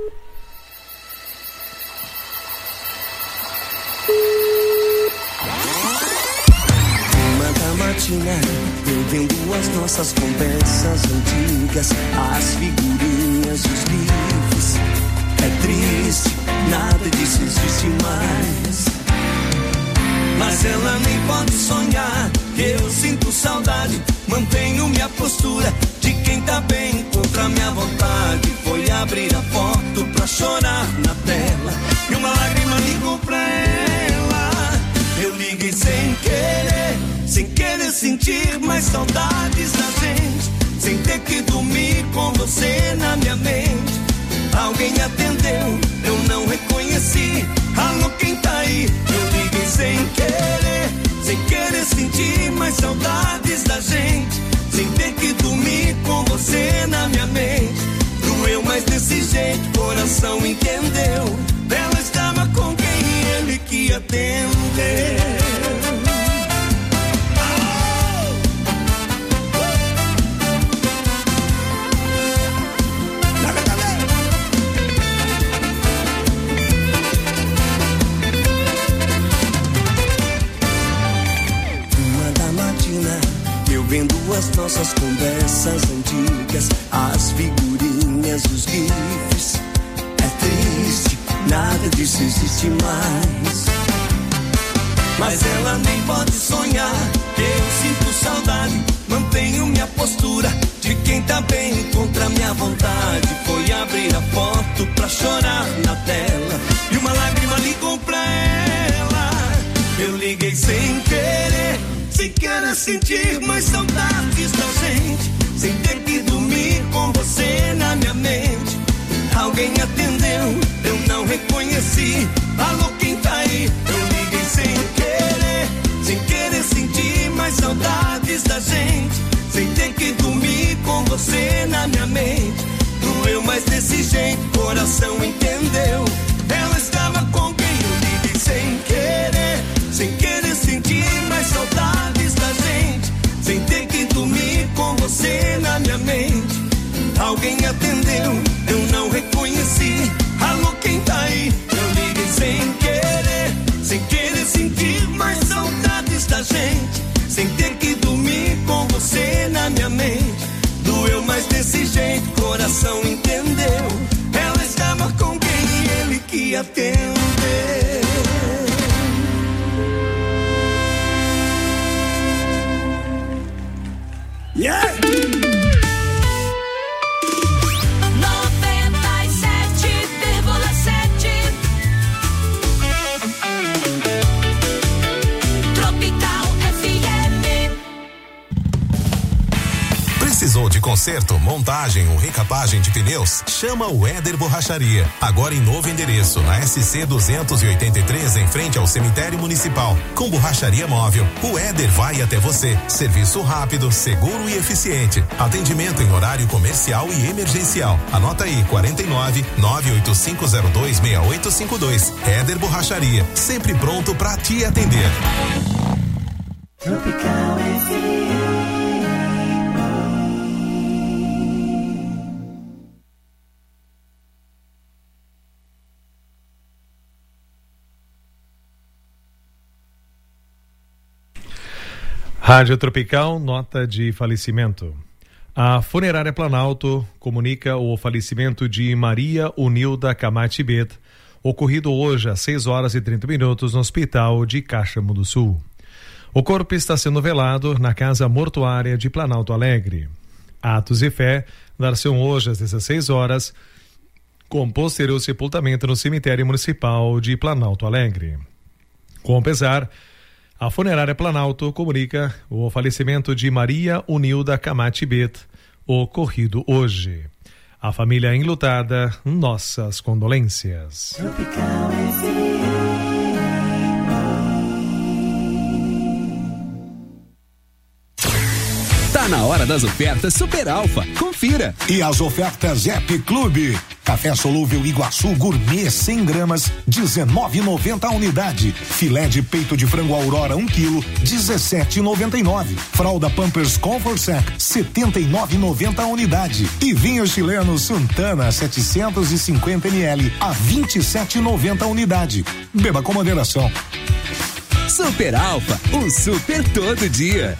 Eu vendo as nossas conversas antigas, as figurinhas, os livros. É triste, nada disso existe mais. Mas ela nem pode sonhar, eu sinto saudade. Mantenho minha postura de quem tá bem contra minha vontade. Foi abrir a foto pra chorar na tela e uma lágrima ligou pra ela. Eu liguei sem querer, sem querer sentir mais saudades da gente, sem ter que dormir com você na minha mente. Alguém atendeu, eu não reconheci. Alô, quem tá aí? Eu liguei sem querer, sem querer sentir mais saudades da gente, sem ter que dormir com você na minha mente. Doeu, mas desse jeito, coração entendeu. Ela estava com quem ele que atendeu. Vendo as nossas conversas antigas, as figurinhas, os gifs. É triste, nada disso existe mais. Mas ela nem pode sonhar, eu sinto saudade. Mantenho minha postura de quem tá bem contra minha vontade. Foi abrir a foto pra chorar na tela e uma lágrima ligou pra ela. Eu liguei sem querer, sem querer sentir mais saudades da gente, sem ter que dormir com você na minha mente. Alguém atendeu, eu não reconheci. Alô, quem tá aí? Eu liguei sem querer, sem querer sentir mais saudades da gente, sem ter que dormir com você na minha mente. Doeu, mas desse jeito, coração entendeu. Ela estava com quem eu liguei sem querer, sem querer sentir mais saudades da gente, sem ter que dormir com você na minha mente. Alguém atendeu, eu não reconheci. Alô, quem tá aí? Eu liguei sem querer, sem querer sentir mais saudades da gente, sem ter que dormir com você na minha mente. Doeu, mas desse jeito, coração entendeu. Ela estava com quem ele que atendeu. Yeah! noventa e sete vírgula sete Tropical F M. Precisou de conserto, montagem ou recapagem de pneus? Chama o Éder Borracharia. Agora em novo endereço, na S C duzentos e oitenta e três, em frente ao cemitério municipal. Com borracharia móvel, o Éder vai até você. Serviço rápido, seguro e eficiente. Atendimento em horário comercial e emergencial. Anota aí, quarenta e nove, nove oito cinco zero dois, seis oito cinco dois. Éder Borracharia, sempre pronto pra te atender. Tropical F M. Rádio Tropical, nota de falecimento. A Funerária Planalto comunica o falecimento de Maria Unilda Camati Bet, ocorrido hoje às seis horas e trinta minutos no Hospital de Caxambu do Sul. O corpo está sendo velado na Casa Mortuária de Planalto Alegre. Atos e fé dar-se-ão hoje às dezesseis horas, com posterior sepultamento no Cemitério Municipal de Planalto Alegre. Com pesar, a funerária Planalto comunica o falecimento de Maria Unilda Camate Bet, ocorrido hoje. A família enlutada, nossas condolências. Tá na hora das ofertas Super Alfa. Confira. E as ofertas App Clube. Café solúvel Iguaçu Gourmet cem gramas, dezenove e noventa a unidade. Filé de peito de frango Aurora um quilo, dezessete e noventa e nove. Fralda Pampers Comfort Sec, setenta e nove e noventa a unidade. E vinho chileno Santana setecentos e cinquenta mililitros a vinte e sete e noventa a unidade. Beba com moderação. Super Alfa, o super todo dia.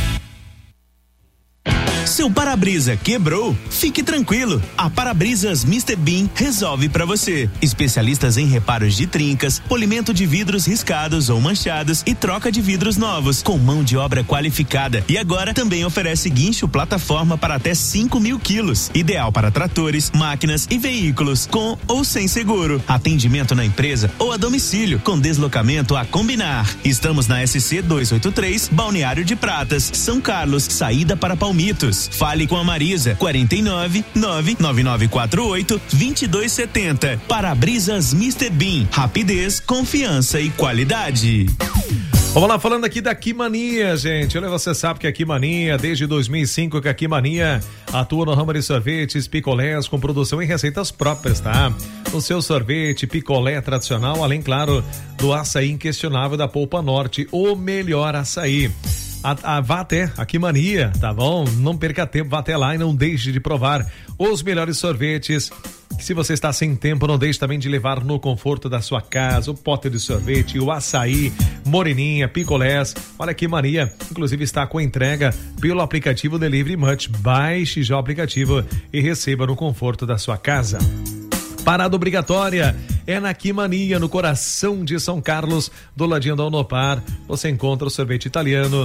Seu para-brisa quebrou? Fique tranquilo. A Para-Brisas mister Bean resolve pra você. Especialistas em reparos de trincas, polimento de vidros riscados ou manchados e troca de vidros novos, com mão de obra qualificada. E agora também oferece guincho plataforma para até cinco mil quilos. Ideal para tratores, máquinas e veículos, com ou sem seguro. Atendimento na empresa ou a domicílio, com deslocamento a combinar. Estamos na S C duzentos e oitenta e três, Balneário de Pratas, São Carlos, saída para Palmitos. Fale com a Marisa, quarenta e nove, nove nove nove quatro oito, vinte e dois setenta. Para-brisas mister Bean. Rapidez, confiança e qualidade. Vamos lá, falando aqui da Quimania, gente. Olha, você sabe que a Quimania, desde dois mil e cinco, que a Quimania atua no ramo de sorvetes, picolés, com produção e receitas próprias, tá? O seu sorvete, picolé tradicional, além, claro, do açaí inquestionável da Polpa Norte, o melhor açaí. A, a, vá até a Quimania, tá bom? Não perca tempo, vá até lá e não deixe de provar os melhores sorvetes. Se você está sem tempo, não deixe também de levar no conforto da sua casa o pote de sorvete, o açaí, moreninha, picolés. Olha a Quimania, inclusive está com entrega pelo aplicativo Delivery Much. Baixe já o aplicativo e receba no conforto da sua casa. Parada obrigatória é na Quimania, no coração de São Carlos, do ladinho da Unopar. Você encontra o sorvete italiano,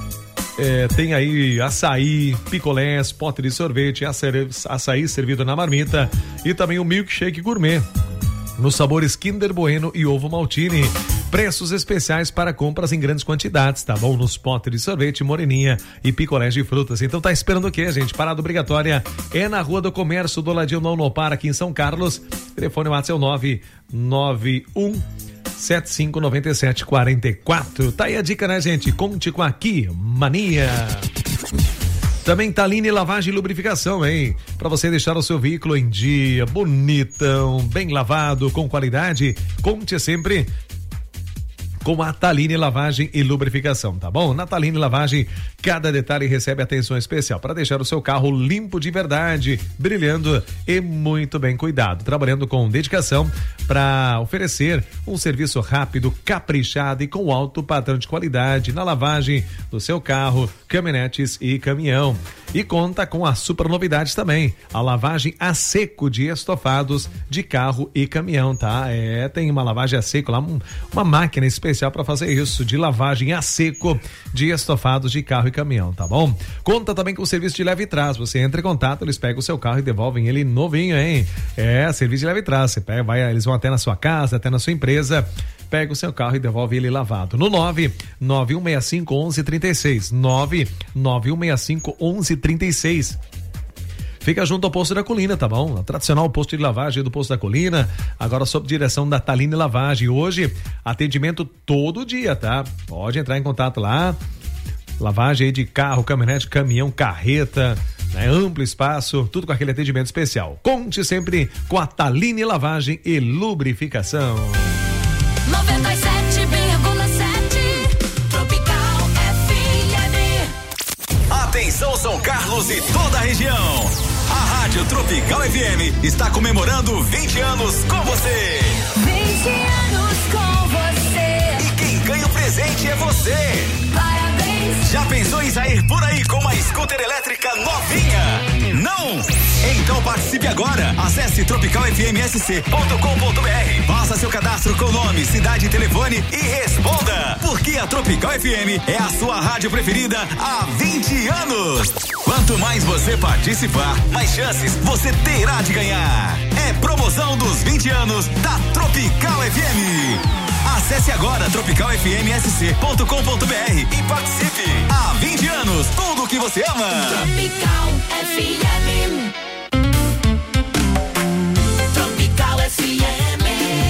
é, tem aí açaí, picolés, pote de sorvete, açaí servido na marmita e também o milkshake gourmet, nos sabores Kinder Bueno e Ovo Maltine. Preços especiais para compras em grandes quantidades, tá bom? Nos potes de sorvete, moreninha e picolés de frutas. Então tá esperando o quê, gente? Parada obrigatória é na Rua do Comércio, do ladinho da Unopar, aqui em São Carlos. Telefone WhatsApp é o nove nove um sete cinco nove sete quatro quatro. Tá aí a dica, né, gente? Conte com a Quimania. Também Taline Lavagem e Lubrificação, hein? Para você deixar o seu veículo em dia, bonitão, bem lavado, com qualidade, conte sempre com a Taline Lavagem e Lubrificação, tá bom? Na Taline Lavagem, cada detalhe recebe atenção especial para deixar o seu carro limpo de verdade, brilhando e muito bem cuidado, trabalhando com dedicação para oferecer um serviço rápido, caprichado e com alto padrão de qualidade na lavagem do seu carro, caminhonetes e caminhão. E conta com a super novidade também, a lavagem a seco de estofados de carro e caminhão, tá? É, tem uma lavagem a seco lá, um, uma máquina especial para fazer isso, de lavagem a seco de estofados de carro e caminhão, tá bom? Conta também com o serviço de leve e trás. Você entra em contato, eles pegam o seu carro e devolvem ele novinho, hein? É, serviço de leve e trás. Você pega, vai, eles vão até na sua casa, até na sua empresa, pega o seu carro e devolve ele lavado. No nove nove um seis cinco um um três seis. nove nove um seis cinco um um três seis. Fica junto ao Posto da Colina, tá bom? O tradicional posto de lavagem do Posto da Colina, agora sob direção da Taline Lavagem. Hoje, atendimento todo dia, tá? Pode entrar em contato lá. Lavagem aí de carro, caminhonete, caminhão, carreta, né? Amplo espaço, tudo com aquele atendimento especial. Conte sempre com a Taline Lavagem e Lubrificação. noventa e sete vírgula sete Tropical F M. Atenção São Carlos e toda a região. A Rádio Tropical F M está comemorando vinte anos com você. vinte anos com você. E quem ganha o presente é você. Parabéns. Já pensou em sair por aí com uma scooter elétrica novinha? Não? Então participe agora. Acesse tropical f m s c ponto com ponto b r. Faça seu cadastro com nome, cidade e telefone e responda. Porque a Tropical F M é a sua rádio preferida há vinte anos. Quanto mais você participar, mais chances você terá de ganhar. É promoção dos vinte anos da Tropical F M. Acesse agora tropical f m s c ponto com ponto b r e participe. Há vinte anos, tudo que você ama. Tropical F M. Tropical F M.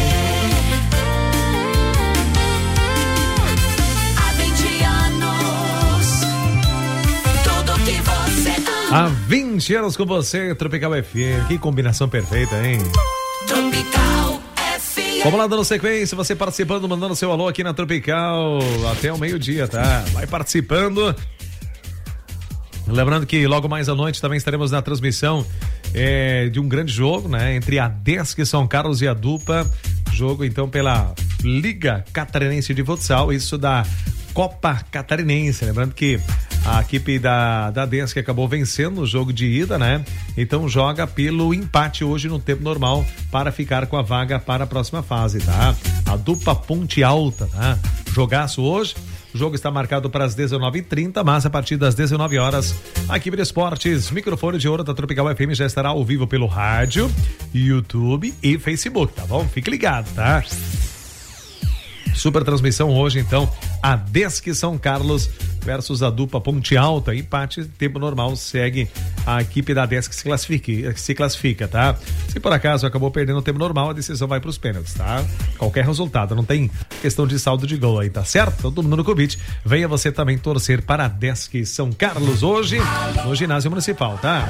Há vinte anos, tudo que você ama. Há vinte anos com você, Tropical F M. Que combinação perfeita, hein? Tropical F M. Vamos lá, dando sequência, você participando, mandando seu alô aqui na Tropical até o meio-dia, tá? Vai participando. Lembrando que logo mais à noite também estaremos na transmissão é, de um grande jogo, né? Entre a Desk São Carlos e a Dupa. Jogo, então, pela Liga Catarinense de Futsal, isso da Copa Catarinense. Lembrando que a equipe da, da Desk acabou vencendo o jogo de ida, né? Então joga pelo empate hoje no tempo normal para ficar com a vaga para a próxima fase, tá? A Dupa Ponte Alta, tá? Jogaço hoje. O jogo está marcado para as dezenove e trinta, mas a partir das dezenove horas, a equipe de esportes, microfone de ouro da Tropical F M já estará ao vivo pelo rádio, YouTube e Facebook, tá bom? Fique ligado, tá? Super transmissão hoje, então, a Desk São Carlos versus a Dupa Ponte Alta, empate, tempo normal, segue a equipe da Desk que se classifica, se classifica, tá? Se por acaso acabou perdendo o tempo normal, a decisão vai pros pênaltis, tá? Qualquer resultado, não tem questão de saldo de gol aí, tá certo? Todo mundo no convite, venha você também torcer para a Desk São Carlos hoje, no ginásio municipal, tá?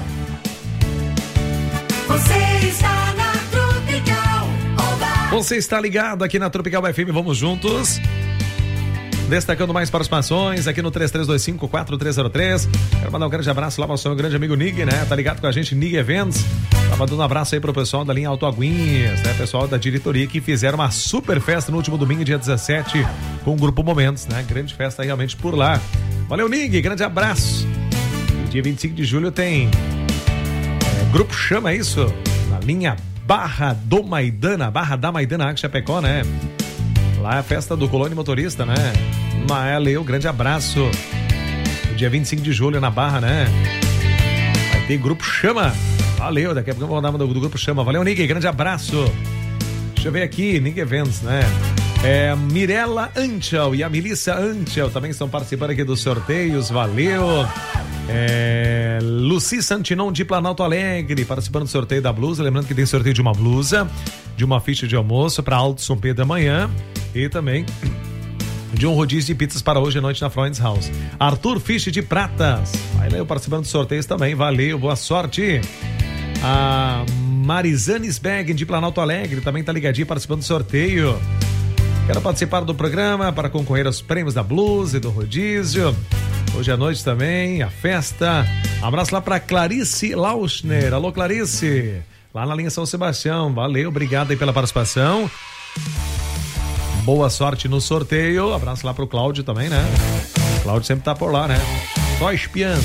Você está na Tropical. Oba! Você está ligado aqui na Tropical F M, vamos juntos. Destacando mais participações aqui no três três dois cinco, quatro três zero três. Quero mandar um grande abraço lá para o seu grande amigo Nig, né? Tá ligado com a gente, Nig Eventos. Tá mandando um abraço aí pro pessoal da linha Alto Aguinhas, né? Pessoal da diretoria que fizeram uma super festa no último domingo, dia dezessete, com o Grupo Momentos, né? Grande festa realmente por lá. Valeu, Nig, grande abraço. Dia vinte e cinco de julho tem é, Grupo Chama, é isso? Na linha Barra do Maidana, Barra da Maidana, Água Chapecó, né? Lá é a festa do Colônia Motorista, né? Valeu, grande abraço. Dia vinte e cinco de julho na Barra, né? Vai ter Grupo Chama. Valeu, daqui a pouco eu vou mandar do, do Grupo Chama. Valeu, Nick, grande abraço. Deixa eu ver aqui, Nick Eventos, né? É, Mirella Anchel e a Melissa Anchel também estão participando aqui dos sorteios. Valeu. É, Luci Santinon de Planalto Alegre participando do sorteio da blusa. Lembrando que tem sorteio de uma blusa, de uma ficha de almoço para Alto São Pedro amanhã e também de um rodízio de pizzas para hoje à noite na Freund's House. Arthur Fisch de Pratas, vai lá participando dos sorteios também. Valeu, boa sorte. A Marizane Sbeg de Planalto Alegre também tá ligadinha participando do sorteio. Quero participar do programa para concorrer aos prêmios da blusa e do rodízio. Hoje à noite também, a festa. Abraço lá para Clarice Lauschner. Alô, Clarice. Lá na linha São Sebastião. Valeu, obrigado aí pela participação. Boa sorte no sorteio. Abraço lá pro Cláudio também, né? O Cláudio sempre tá por lá, né? Só espiando.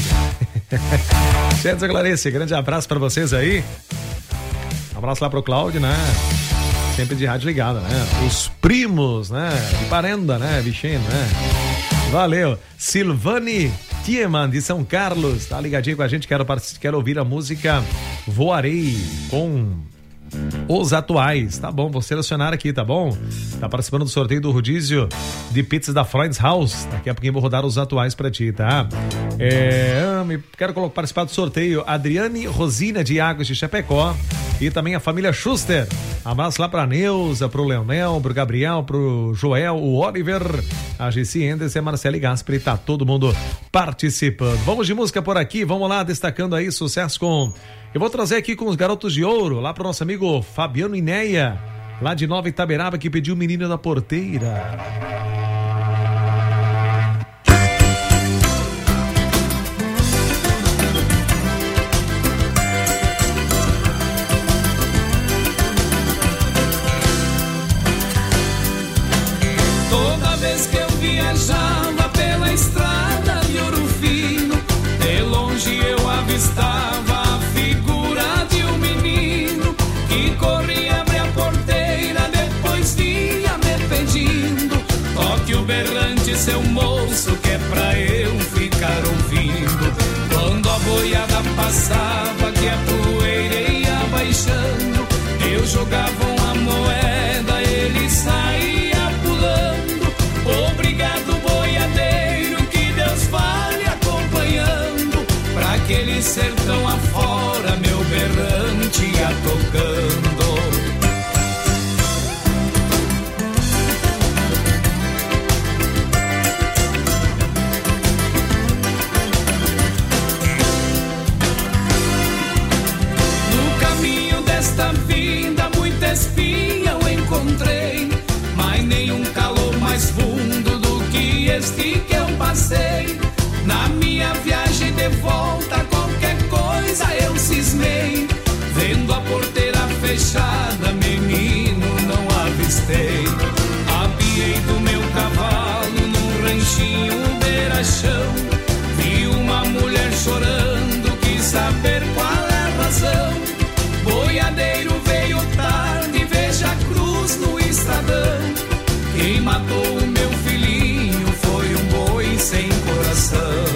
Certo, Clarice, grande abraço para vocês aí. Abraço lá pro Cláudio, né? Sempre de rádio ligada, né? Os primos, né? De Parenda, né? Bichinho, né? Valeu. Silvane Tiemann de São Carlos, tá ligadinho com a gente, quero, quero ouvir a música Voarei com Os Atuais, tá bom, vou selecionar aqui, tá bom? Tá participando do sorteio do rodízio de pizzas da Freund's House, daqui a pouquinho vou rodar os atuais pra ti, tá? É, quero participar do sorteio Adriane Rosina de Águas de Chapecó e também a família Schuster. Abraço lá pra Neuza, pro Leonel, pro Gabriel, pro Joel, o Oliver, a Gessi Endes e a Marcele Gasperi, tá todo mundo participando. Vamos de música por aqui, vamos lá, destacando aí sucesso com... Eu vou trazer aqui com os Garotos de Ouro, lá pro nosso amigo Fabiano Inéia, lá de Nova Itaberaba, que pediu o Menino da Porteira. Toda vez que eu viajava pela estrada, jogavam a moeda, ele saía pulando. Obrigado, boiadeiro, que Deus vá lhe acompanhando. Pra aquele sertão afora, meu berrante ia tocando. Desta vinda, muita espinha eu encontrei, mas nenhum calor mais fundo do que este que eu passei. Na minha viagem de volta, qualquer coisa eu cismei. Vendo a porteira fechada, menino, não avistei. Apiei do meu cavalo num ranchinho beira-chão. Vi uma mulher chorando, quis saber qual é a razão. Boiadeiro veio tarde, veja a cruz no estradão. Quem matou o meu filhinho foi um boi sem coração.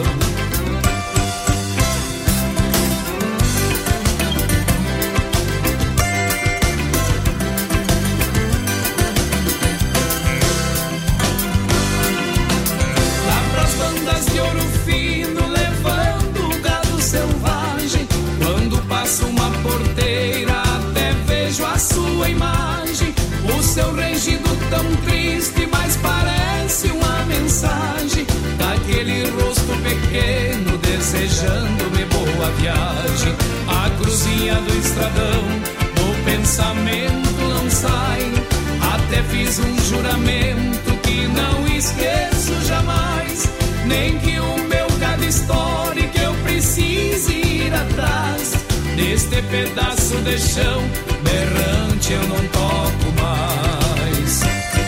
Lá pras bandas de ouro fino, levando o gado selvagem. Quando passa uma porteira, até vejo a sua imagem. O seu rangido tão triste, mas parece uma mensagem daquele rosto pequeno, desejando-me boa viagem. A cruzinha do estradão, do pensamento não sai. Até fiz um juramento que não esqueço jamais. Nem que o meu gado estoure, que eu precise ir atrás. Neste pedaço de chão berrante eu não toco mais.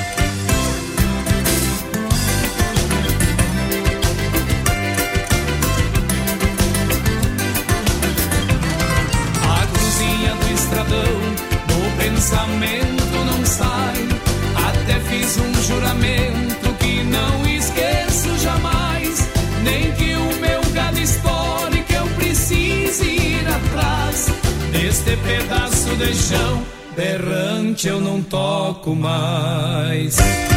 A cruzinha do estradão, do pensamento não sai. Até fiz um juramento que não esqueço jamais. Nem que o meu gado estoure, que eu precise ir atrás. Neste pedaço de chão berrante eu não toco mais.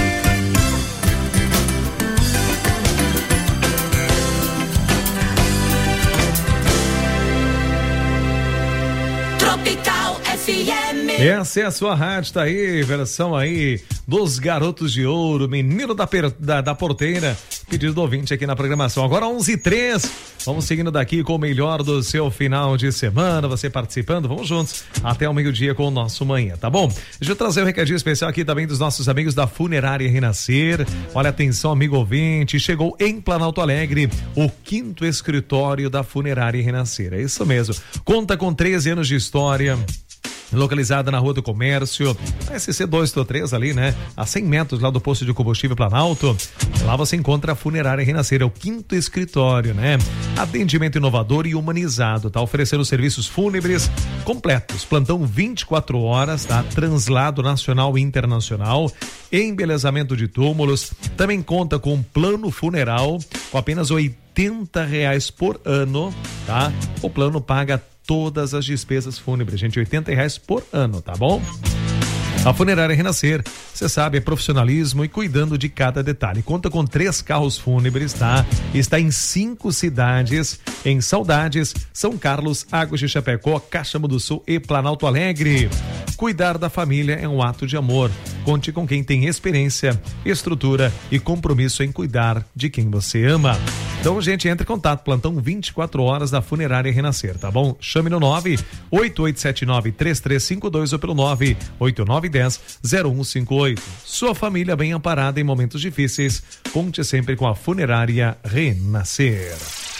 Tropical F M. Essa é a sua rádio, tá aí, versão aí dos Garotos de Ouro, Menino da, per, da, da Porteira, pedido do ouvinte aqui na programação. Agora onze e três, vamos seguindo daqui com o melhor do seu final de semana, você participando, vamos juntos até o meio-dia com o nosso manhã, tá bom? Deixa eu trazer um recadinho especial aqui também dos nossos amigos da Funerária Renascer. Olha, atenção, amigo ouvinte, chegou em Planalto Alegre o quinto escritório da Funerária Renascer, é isso mesmo, conta com treze anos de história, localizada na Rua do Comércio, S C dois três ali, né? A cem metros lá do posto de combustível Planalto. Lá você encontra a Funerária Renascer, é o quinto escritório, né? Atendimento inovador e humanizado, tá? Oferecendo serviços fúnebres completos, plantão vinte e quatro horas, tá? Translado nacional e internacional, embelezamento de túmulos, também conta com plano funeral com apenas oitenta reais por ano, tá? O plano paga todas as despesas fúnebres, gente, oitenta reais por ano, tá bom? A Funerária Renascer, você sabe, é profissionalismo e cuidando de cada detalhe. Conta com três carros fúnebres, tá? Está em cinco cidades, em Saudades, São Carlos, Águas de Chapecó, Caxambu do Sul e Planalto Alegre. Cuidar da família é um ato de amor. Conte com quem tem experiência, estrutura e compromisso em cuidar de quem você ama. Então, gente, entre em contato, plantão vinte e quatro horas da Funerária Renascer, tá bom? Chame no nove oito oito sete nove três três cinco dois ou pelo nove oito nove um zero zero um cinco oito. Sua família bem amparada em momentos difíceis. Conte sempre com a Funerária Renascer.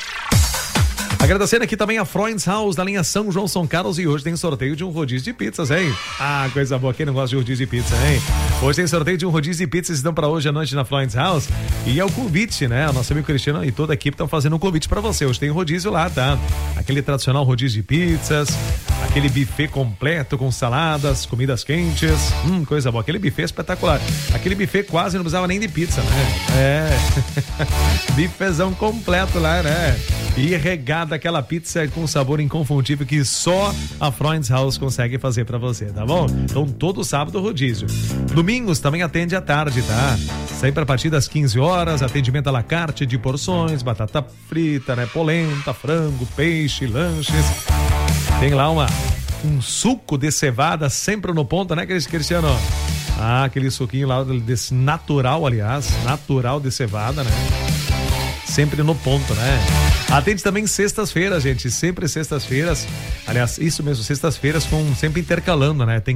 Agradecendo aqui também a Freund's House da linha São João São Carlos, e hoje tem sorteio de um rodízio de pizzas, hein? Ah, coisa boa, quem não gosta de rodízio de pizza, hein? Hoje tem sorteio de um rodízio de pizzas, estão para hoje à noite na Freund's House, e é o convite, né? O nosso amigo Cristiano e toda a equipe estão fazendo um convite para você. Hoje tem rodízio lá, tá? Aquele tradicional rodízio de pizzas, Aquele buffet completo com saladas, comidas quentes. Hum, coisa boa. Aquele buffet espetacular. Aquele buffet quase não precisava nem de pizza, né? É. Buffetzão completo lá, né? E regada aquela pizza com sabor inconfundível que só a Freund's House consegue fazer pra você, tá bom? Então todo sábado rodízio. Domingos também atende à tarde, tá? Sempre a partir das quinze horas, atendimento à la carte de porções, batata frita, né? Polenta, frango, peixe, lanches. Tem lá uma, um suco de cevada sempre no ponto, né, Cristiano? Ah, aquele suquinho lá desse natural, aliás, natural de cevada, né? Sempre no ponto, né? Atende também sextas-feiras, gente, sempre sextas-feiras. Aliás, isso mesmo, sextas-feiras com sempre intercalando, né? Tem